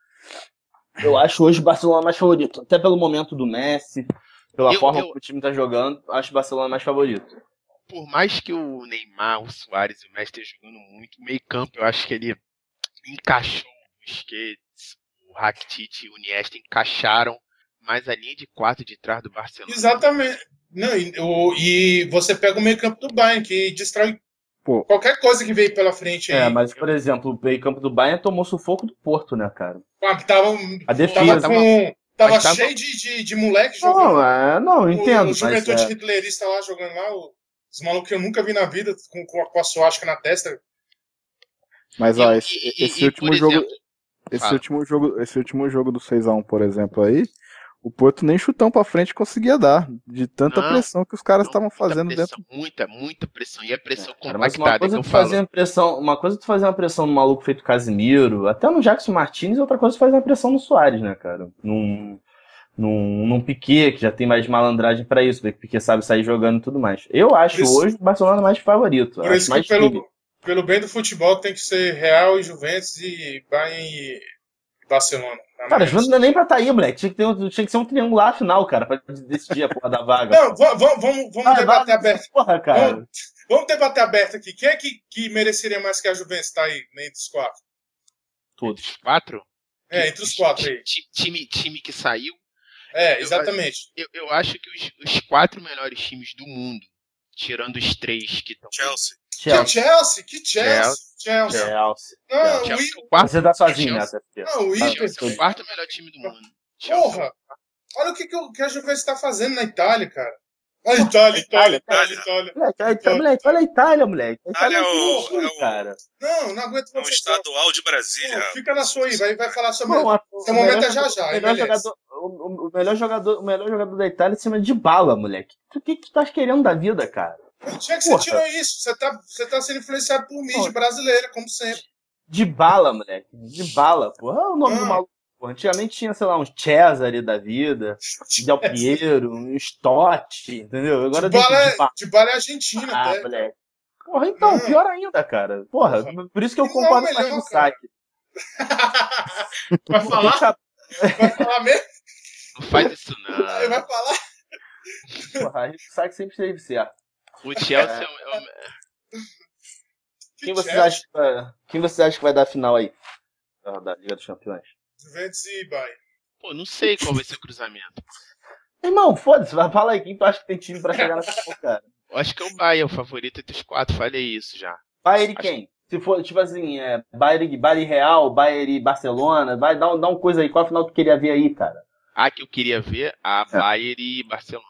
Eu acho hoje o Barcelona mais favorito. Até pelo momento do Messi, pela Eu- forma eu- como o time tá jogando, acho o Barcelona mais favorito. por mais que o Neymar, o Suárez e o Messi estejam jogando muito, o meio campo eu acho que ele encaixou o Busquets, o Rakitic e o Iniesta encaixaram mais a linha de quatro de trás do Barcelona. Exatamente. Não, e, o- e você pega o meio campo do Bayern, que destrói Pô, qualquer coisa que veio pela frente É, aí. mas, por exemplo, o meio campo do Bayern tomou sufoco do Porto, né, cara? Ah, Tava, A tava defesa. com. Tava mas tava- cheio de, de, de moleque Não, jogando. é, não, eu O, entendo, o mas Juventude é, Hitlerista lá jogando lá. O, os malucos que eu nunca vi na vida, com, com, a, com a suástica na testa. mas E ó, o- esse, e- e- esse e, último por jogo. exemplo, Esse fala. último jogo, esse último jogo do seis a um, por exemplo, aí, o Porto nem chutão pra frente conseguia dar, de tanta Não, pressão que os caras Não, estavam muita fazendo pressão, dentro. muita, muita pressão. E a pressão cara, mas uma compactada coisa que é eu tu falo. fazer uma pressão, uma coisa é tu fazer uma pressão no maluco feito Casimiro, até no Jackson Martinez, e outra coisa é tu fazer uma pressão no Suárez, né, cara? Num, num, num Piquet, que já tem mais malandragem pra isso, porque o Piquet sabe sair jogando e tudo mais. Eu acho Por isso- hoje o Barcelona mais favorito, Por acho isso que, mais pelo, time. pelo bem do futebol, tem que ser Real e Juventus e Bayern e Barcelona. Na Cara, maioria Juventus não é nem pra tá aí, moleque. Tinha que, ter um, tinha que ser um triangular final, cara, pra decidir a porra da vaga. Não, va- va- vamos, vamos Ah, debater vaga, aberto. porra, cara. Vamos, vamos debater aberto aqui. Quem é que, que mereceria mais que a Juventus tá aí, né, entre os quatro? Todos. Os quatro? É, entre os quatro aí. Ti- Time, time que saiu. É, exatamente. Eu, eu acho que os, os quatro melhores times do mundo, tirando os três que estão. Chelsea. Que Chelsea. Chelsea? Que Chelsea? Chelsea. Chelsea. Não, o Chelsea I- é o quarto, Você tá sozinho Chelsea- nessa, Fia. não, o Inter. Chelsea é o quarto melhor time do mundo. Chelsea. Porra! Olha o que, que, o- que a Juventus tá fazendo na Itália, cara. A Itália, Itália, Itália, Itália. Moleque, a Itália, moleque, olha a Itália, moleque. A Itália Itália é é o- um time, é o- cara. Não, não aguento É um vocês. estadual de Brasília. Não, fica na sua aí, vai, vai falar sobre. Não, a- Seu o momento melhor é já jogador- já, o aí melhor beleza. jogador, o, o- o melhor jogador, o melhor jogador da Itália se chama Dybala, moleque. O que que tu tá querendo da vida, cara? Tinha que você Porra. tirou isso. Você tá, você tá sendo influenciado por mídia Porra. brasileira, como sempre. Dybala, moleque. Dybala, porra. É o nome do Ah. maluco. Porra. Antigamente tinha, sei lá, uns Cesare da vida, Del Piero, um Stott, entendeu? Agora De bala, tem é, Dybala. de bala é argentina, Ah, até. moleque. Porra, então, Não. pior ainda, cara. Porra, por isso que eu Não é o concordo mais melhor, com o cara. saque. Vai falar? Vai falar mesmo? Não faz isso Aí não. vai falar? Porra, aí o saque sempre esteve certo. O Chelsea é o- é o, Que Quem você, Chelsea, acha que vai, quem você acha que vai dar a final aí? Da, da Liga dos Campeões. Juventus e Bayern. Pô, não sei qual vai ser o cruzamento. Irmão, foda-se, vai falar aí. Quem tu acha que tem time pra chegar na final, cara? Eu acho que é o Bayern, o favorito entre os quatro. Falei isso já. Bayern e quem? Se for, tipo assim, é, Bayern, Bayern e Real, Bayern e Barcelona, vai dar, um- dá uma coisa aí. Qual a final tu queria ver aí, cara? A que eu queria ver, a É. Bayern e Barcelona.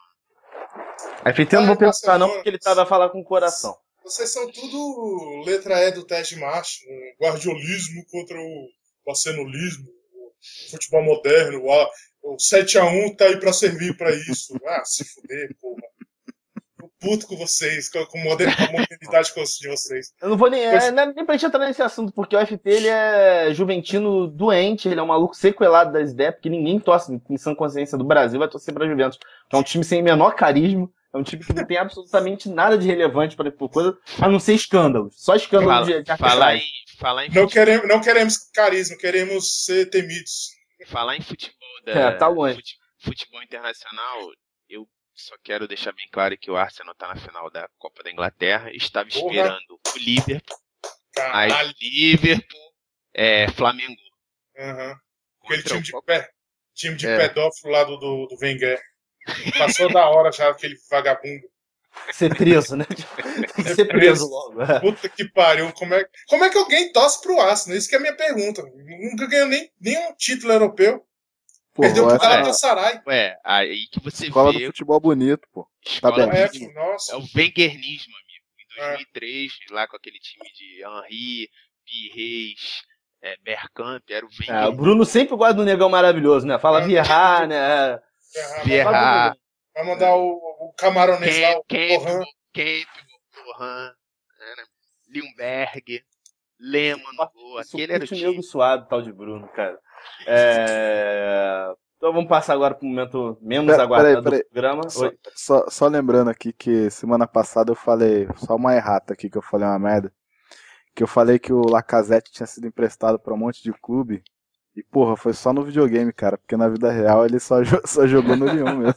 Aí feito eu não vou Bayern, perguntar não, Barcelona. porque ele tava a falar com o coração. Vocês são tudo letra E do teste de macho. O guardiolismo contra o barcelonismo, o futebol moderno. O, o sete a um tá aí pra servir pra isso. Ah, se fuder, porra. Tô puto com vocês, com, com a moder- com a modernidade de vocês. Eu não vou nem, Pois- é, não é nem pra gente entrar nesse assunto, porque o F T ele é juventino doente, ele é um maluco sequelado das ideias, porque ninguém torce em sã consciência do Brasil, vai torcer pra Juventus, que é um time sem menor carisma, é um time que não tem absolutamente nada de relevante para por coisa, a não ser escândalos. Só escândalos Fala, de, de falar, arbitragem. em, falar, em Não futebol, queremos, não queremos carisma, queremos ser temidos. falar em futebol da, É, tá longe. fute- futebol internacional, eu só quero deixar bem claro que o Arsenal tá na final da Copa da Inglaterra. Estava Porra. esperando o Liverpool, Caralho. mas Liverpool, é, Flamengo. Uhum. Aquele Contra time o de, Copa- pé, time de É. pedófilo lá do, do, do Wenger. Passou da hora já, aquele vagabundo. Ser preso, né? Tem que ser preso logo. é. Puta que pariu. Como é, como é que alguém torce pro Arsenal? Isso que é a minha pergunta. Nunca ganhou nem, nenhum título europeu. Pô, Perdeu pro essa é a Galatasaray. Ué, aí que você escola do vê futebol bonito, pô. escola Tá do bem. É, futebol. nossa. É o Wengernismo, amigo. Em É. dois mil e três, lá com aquele time de Henry, Pires, é, Bergkamp, era o É, o Wenger. Bruno sempre gosta do negão maravilhoso, né? Fala É. Vieira, né? Ferrado. Vieira, Vai mandar o, o camaronês lá, o Campbell, Corran. Campbell, Corran, né? Lindbergh. Lema no gol. Aquele era o time. Nego suado, tal de Bruno, cara. É... Então vamos passar agora pro momento menos Pera, aguardado peraí, peraí. do programa. Só, Oi. só, só lembrando aqui que semana passada eu falei, só uma errata aqui que eu falei uma merda, que eu falei que o Lacazette tinha sido emprestado pra um monte de clube, e porra, foi só no videogame, cara, porque na vida real ele só, só jogou no Lyon mesmo.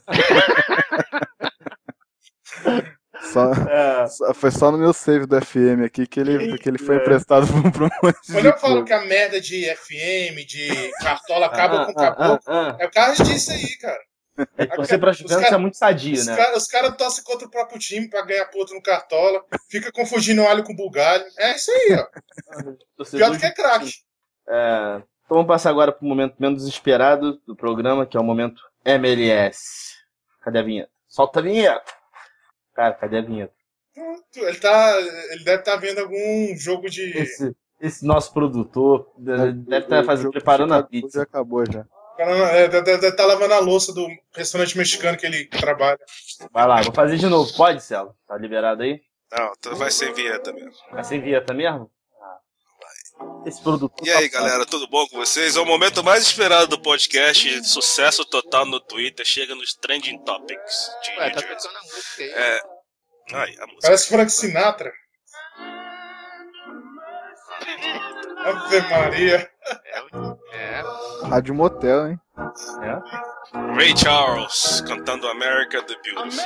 Só, É. só- foi só no meu save do F M aqui que ele, que ele foi emprestado pra um pra um monte de Quando eu falo clube. que a merda de F M, de Cartola acaba Ah, com ah, caboclo, ah, ah. é o caso disso aí, cara. É que torcer pra Os Juventus cara- é muito sadio, Os né? caras cara torcem contra o próprio time pra ganhar ponto no Cartola, fica confundindo alho com bugalho. É isso aí, ó. Torcedor Pior do que é de- craque. É, então vamos passar agora pro momento menos esperado do programa, que é o momento M L S. Cadê a vinheta? Solta a vinheta! Cara, cadê a vinheta? Ele, tá, ele deve estar vendo algum jogo de. Esse, esse nosso produtor deve deve estar O fazendo, jogo preparando a Chicago Bulls pizza. já acabou já. É, deve estar lavando a louça do restaurante mexicano que ele trabalha. Vai lá, vou fazer de novo. Pode, Celo? Tá liberado aí? Não, tu vai ser vinheta mesmo. Vai sem vinheta mesmo? Ah. Esse produtor. E aí, tá galera, tudo bom com vocês? É o momento mais esperado do podcast, sucesso total no Twitter, chega nos Trending Topics de Ué, New tá Jersey. tocando a música aí. É. Aí, a música. Parece Frank Sinatra. Ave Maria. É, Rádio Motel, hein? É? Ray Charles cantando America the Beautiful.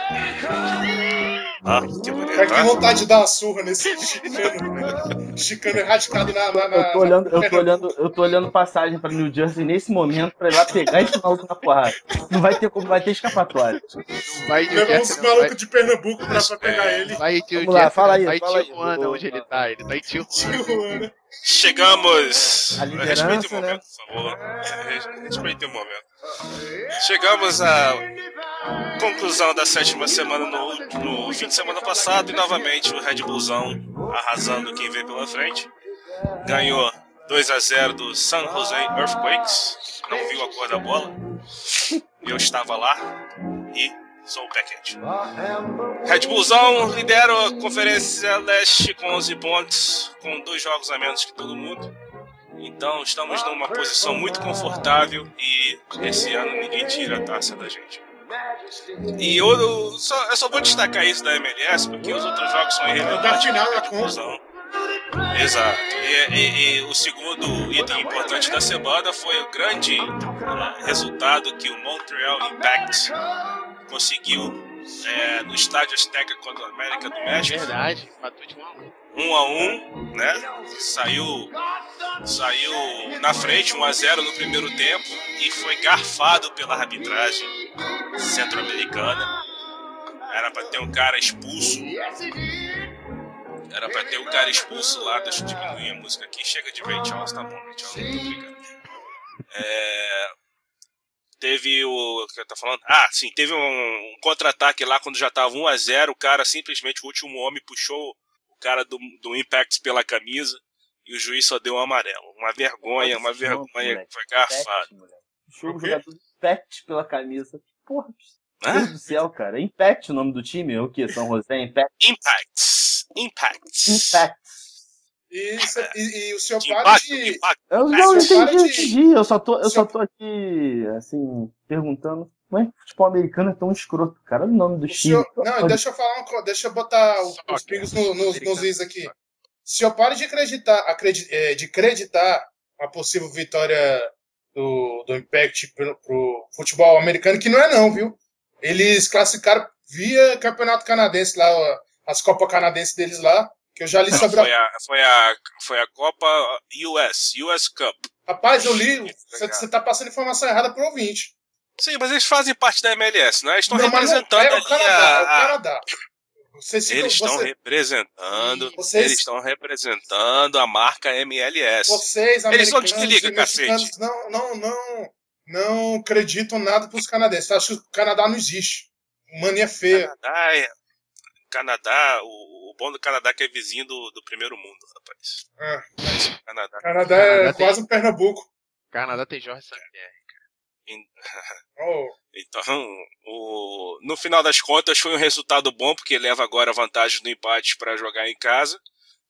Ah, que bonito, É que tá? vontade de dar uma surra nesse chicano. Chicano erradicado na. na, na Eu tô olhando, eu tô olhando, eu tô olhando passagem pra New Jersey nesse momento pra ir lá pegar esse maluco na porrada. Não vai ter como, vai ter escapatória. vai de Levar uns malucos de Pernambuco pra, pra pegar ele. Vai de Vamos lá, fala aí, vai fala aí. Tijuana, onde ele tá. Ele tá em Tijuana. Tijuana. Chegamos. A liderança, Respeite o momento, né? por favor. Res- Respeite o momento. Chegamos à conclusão da sétima semana no, no fim de semana passado e novamente o Red Bullzão arrasando quem veio pela frente. Ganhou dois a zero do San Jose Earthquakes. Não viu a cor da bola. Eu estava lá e sou o package. Red Bullzão lidera a Conferência Leste com onze pontos, com dois jogos a menos que todo mundo. Então estamos numa posição muito confortável e esse ano ninguém tira a taça da gente. E eu, eu só, eu só vou destacar isso da M L S porque os outros jogos são irrelevantes. Da final da Red Bullzão. Exato. E, e- e o segundo item importante da semana foi o grande eh, resultado que o Montreal Impact conseguiu eh, no estádio Azteca contra a América do México. Verdade, empatou de um a um. um a um, né? Saiu, saiu na frente, um a zero no primeiro tempo e foi garfado pela arbitragem centro-americana. Era pra ter um cara expulso. Era pra ter um cara expulso lá. Deixa eu diminuir a música aqui. Chega de Ray Charles, tá bom, Ray Charles, muito obrigado. É, teve o. O que eu tô falando? Ah, sim, teve um, um contra-ataque lá quando já tava um a zero. O cara simplesmente, o último homem, puxou o cara do, do Impact pela camisa e o juiz só deu um amarelo. Uma vergonha, uma vergonha que foi garfado. Show O quê? jogador Impact pela camisa. Porra, meu Hã? Deus do céu, cara. Impact o nome do time? É o quê? São José? Impact? Impacts. Impacts. Impact. E, cê- e- e o senhor De para impacto, de. impacto. Eu Ah, não seu entendi, para eu de- entendi. Eu só tô, eu seu- só tô aqui, assim, perguntando. Como é que o futebol americano é tão escroto, cara? Olha o nome do O time. senhor, não, deixa eu falar uma coisa, deixa eu botar os, os pingos no- nos, nos is aqui. O senhor para de acreditar, acredi- é, de acreditar a possível vitória do, do Impact pro, pro futebol americano, que não é não, viu? Eles classificaram via campeonato canadense lá, ó, as Copas Canadenses deles lá, que eu já li Não, sobre foi, a... a, foi, a, foi a Copa U S, U S Cup. Rapaz, eu li, você tá passando informação errada pro ouvinte. Sim, mas eles fazem parte da M L S, não é? Eles estão Não, mas não representando é o ali Canadá, a- é o a- Canadá. Você citou- Eles estão você- representando, Vocês- eles estão representando a marca M L S. Vocês, Eles não americanos desligam, e mexicanos, não, não, não, não acreditam nada pros canadenses. Acho que o Canadá não existe. Mania feia. Canadá, é- Canadá, o, o bom do Canadá é que é vizinho do, do primeiro mundo, rapaz. É. Canadá. Canadá é Canadá tem- quase um Pernambuco. Canadá tem Jorge Saint-Pierre. Em- Oh, Então, o, no final das contas, foi um resultado bom, porque leva agora vantagem do empate para jogar em casa,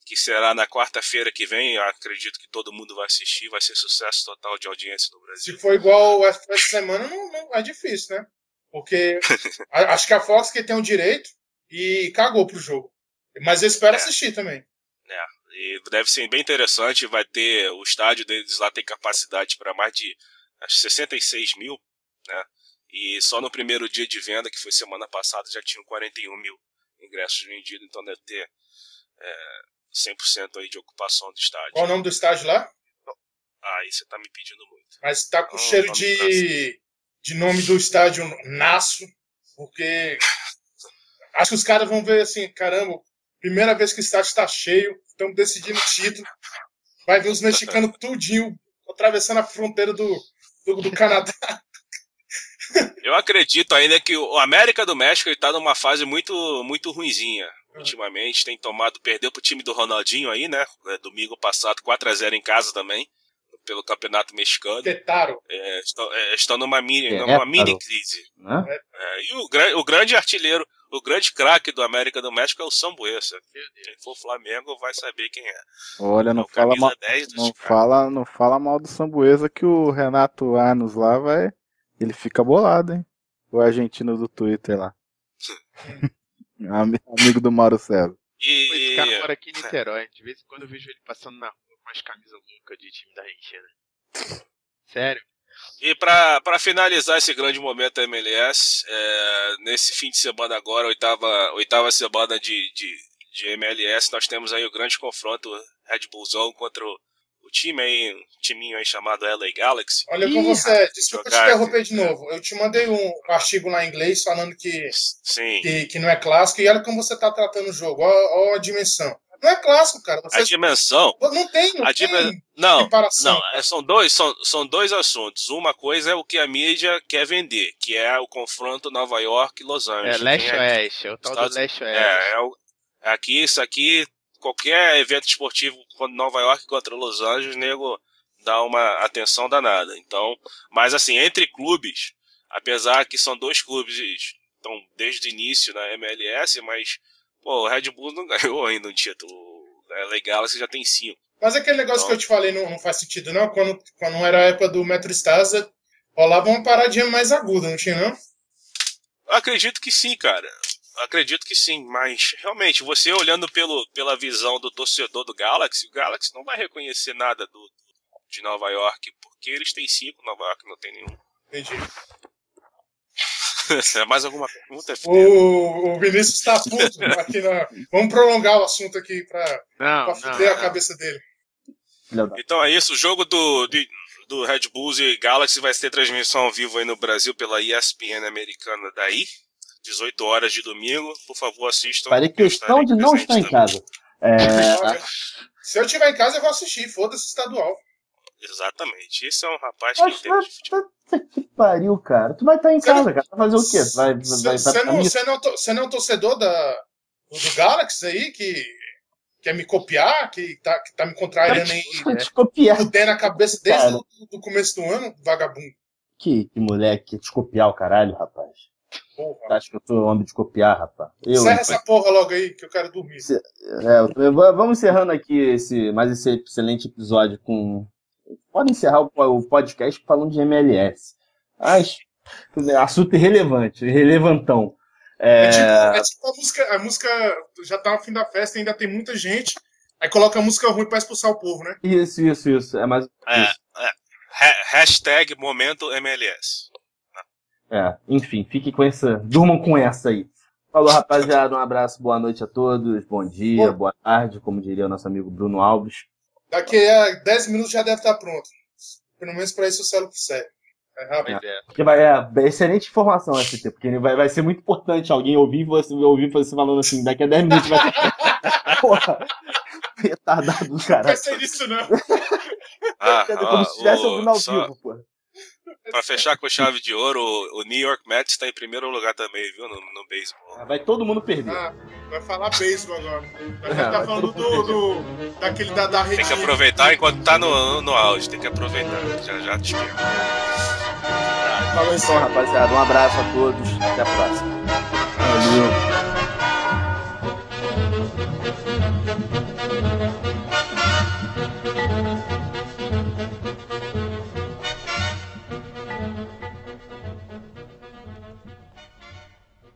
que será na quarta-feira que vem. Eu acredito que todo mundo vai assistir, vai ser sucesso total de audiência no Brasil. Se for igual essa semana, não, não é difícil, né? Porque a, acho que a Fox que tem o direito e cagou pro jogo. Mas eu espero é. assistir também. É, e deve ser bem interessante. Vai ter o estádio deles lá, tem capacidade para mais de acho, sessenta e seis mil, né? E só no primeiro dia de venda, que foi semana passada, já tinham quarenta e um mil ingressos vendidos, então deve ter é, cem por cento aí de ocupação do estádio. Qual o nome do estádio lá? Ah, aí você tá me pedindo muito. Mas tá com não, cheiro de, de nome do estádio Naço, porque acho que os caras vão ver assim, caramba, primeira vez que o estádio tá cheio, estamos decidindo o título, vai ver os mexicanos tudinho atravessando a fronteira do, do, do Canadá. Eu acredito ainda que o América do México está numa fase muito, muito ruinzinha. Ultimamente tem tomado, perdeu pro time do Ronaldinho aí, né? Domingo passado, quatro a zero em casa também, pelo Campeonato Mexicano. Tetaro. É, estão, é, estão numa mini, é, numa mini crise. É? É, e o, o grande artilheiro, o grande craque do América do México é o Sambuesa. Quem for Flamengo vai saber quem é. Olha, não, é fala, mal, não, fala, não fala mal do Sambuesa que o Renato Arnos lá vai... Ele fica bolado, hein? O argentino do Twitter lá. Amigo do Mauro César. E... Esse cara mora aqui em Niterói. De vez em quando eu vejo ele passando na rua com as camisas loucas de time da Argentina. Sério. E pra, pra finalizar esse grande momento da M L S, é, nesse fim de semana agora, oitava, oitava semana de, de, de M L S, nós temos aí o grande confronto Red Bullzão contra o O time aí, um timinho aí chamado L A Galaxy. Olha com você, desculpa te interromper de novo. Eu te mandei um artigo lá em inglês falando que, Sim. que, que não é clássico, e olha como você tá tratando o jogo, olha a dimensão. Não é clássico, cara. Você... A dimensão? Não tem, não a tem dim... Não, comparação. não é, são, dois, são, são dois assuntos. Uma coisa é o que a mídia quer vender, que é o confronto Nova York e Los Angeles. É, leste-oeste, é o tal do leste-oeste. É, é o... aqui, isso aqui... Qualquer evento esportivo contra Nova York contra Los Angeles, nego dá uma atenção danada. Então, mas assim, entre clubes, apesar que são dois clubes estão desde o início na M L S, mas pô, o Red Bull não ganhou ainda um título. É legal, você já tem cinco. Mas aquele negócio então, que eu te falei não, não faz sentido, não? Quando, quando era a época do Metro Stars, rolava uma paradinha mais aguda, não tinha, não? Eu acredito que sim, cara. Acredito que sim, mas realmente, você olhando pelo, pela visão do torcedor do Galaxy, o Galaxy não vai reconhecer nada do, de Nova York, porque eles têm cinco, Nova York não tem nenhum. Entendi. Mais alguma pergunta? O, o Vinícius tá puto aqui na... Vamos prolongar o assunto aqui pra, não, pra fuder a cabeça dele. Então é isso, o jogo do, de, do Red Bulls e Galaxy vai ter transmissão ao vivo aí no Brasil pela E S P N americana daí. dezoito horas de domingo, por favor, assistam. Farei questão de não estar em casa. É... Se eu estiver em casa, eu vou assistir, foda-se estadual. Exatamente, esse é um rapaz que Mas, entende de futebol. Que pariu, cara. Tu vai estar em Cê casa, não... cara. Vai fazer o quê? Vai, vai Você não, não, não é um torcedor da, do Galaxy aí, que quer me copiar, que tá, que tá me contrariando aí, né? Te copiar. Fudendo a cabeça desde o do começo do ano, vagabundo. Que, que moleque, te copiar o caralho, rapaz. Porra. Acho que eu sou homem de copiar, rapaz. Eu, Encerra essa porra logo aí, que eu quero dormir. Se, é, vamos encerrando aqui esse, mais esse excelente episódio com... Pode encerrar o, o podcast falando de M L S. Mas, assunto irrelevante, irrelevantão. É... É, tipo, é tipo a música, a música já tá no fim da festa, ainda tem muita gente, aí coloca a música ruim pra expulsar o povo, né? Isso, isso, isso. É mais... É, é. Ha- hashtag momento M L S. É, enfim, fiquem com essa. Durmam com essa aí. Falou, rapaziada. Um abraço, boa noite a todos. Bom dia, Bom. boa tarde, como diria o nosso amigo Bruno Alves. Daqui a dez minutos já deve estar pronto. Pelo menos pra isso o céu serve. É rápido. É. Porque vai, é, excelente informação, S T, porque vai, vai ser muito importante alguém ouvir você, ouvir você falando assim, daqui a dez minutos vai ter. Porra, retardado do caralho. Não vai ser isso, não. Ah, como ó, se estivesse o, ouvindo ao só... vivo, porra. Pra fechar com chave de ouro, o New York Mets está em primeiro lugar também, viu? No, no beisebol. Vai todo mundo perder. Ah, vai falar beisebol agora. Vai estar tá falando do, do, daquele da, da rede. Tem que aproveitar enquanto tá no, no auge. Tem que aproveitar. Já já te espero. Falou então, rapaziada. Um abraço a todos. Até a próxima.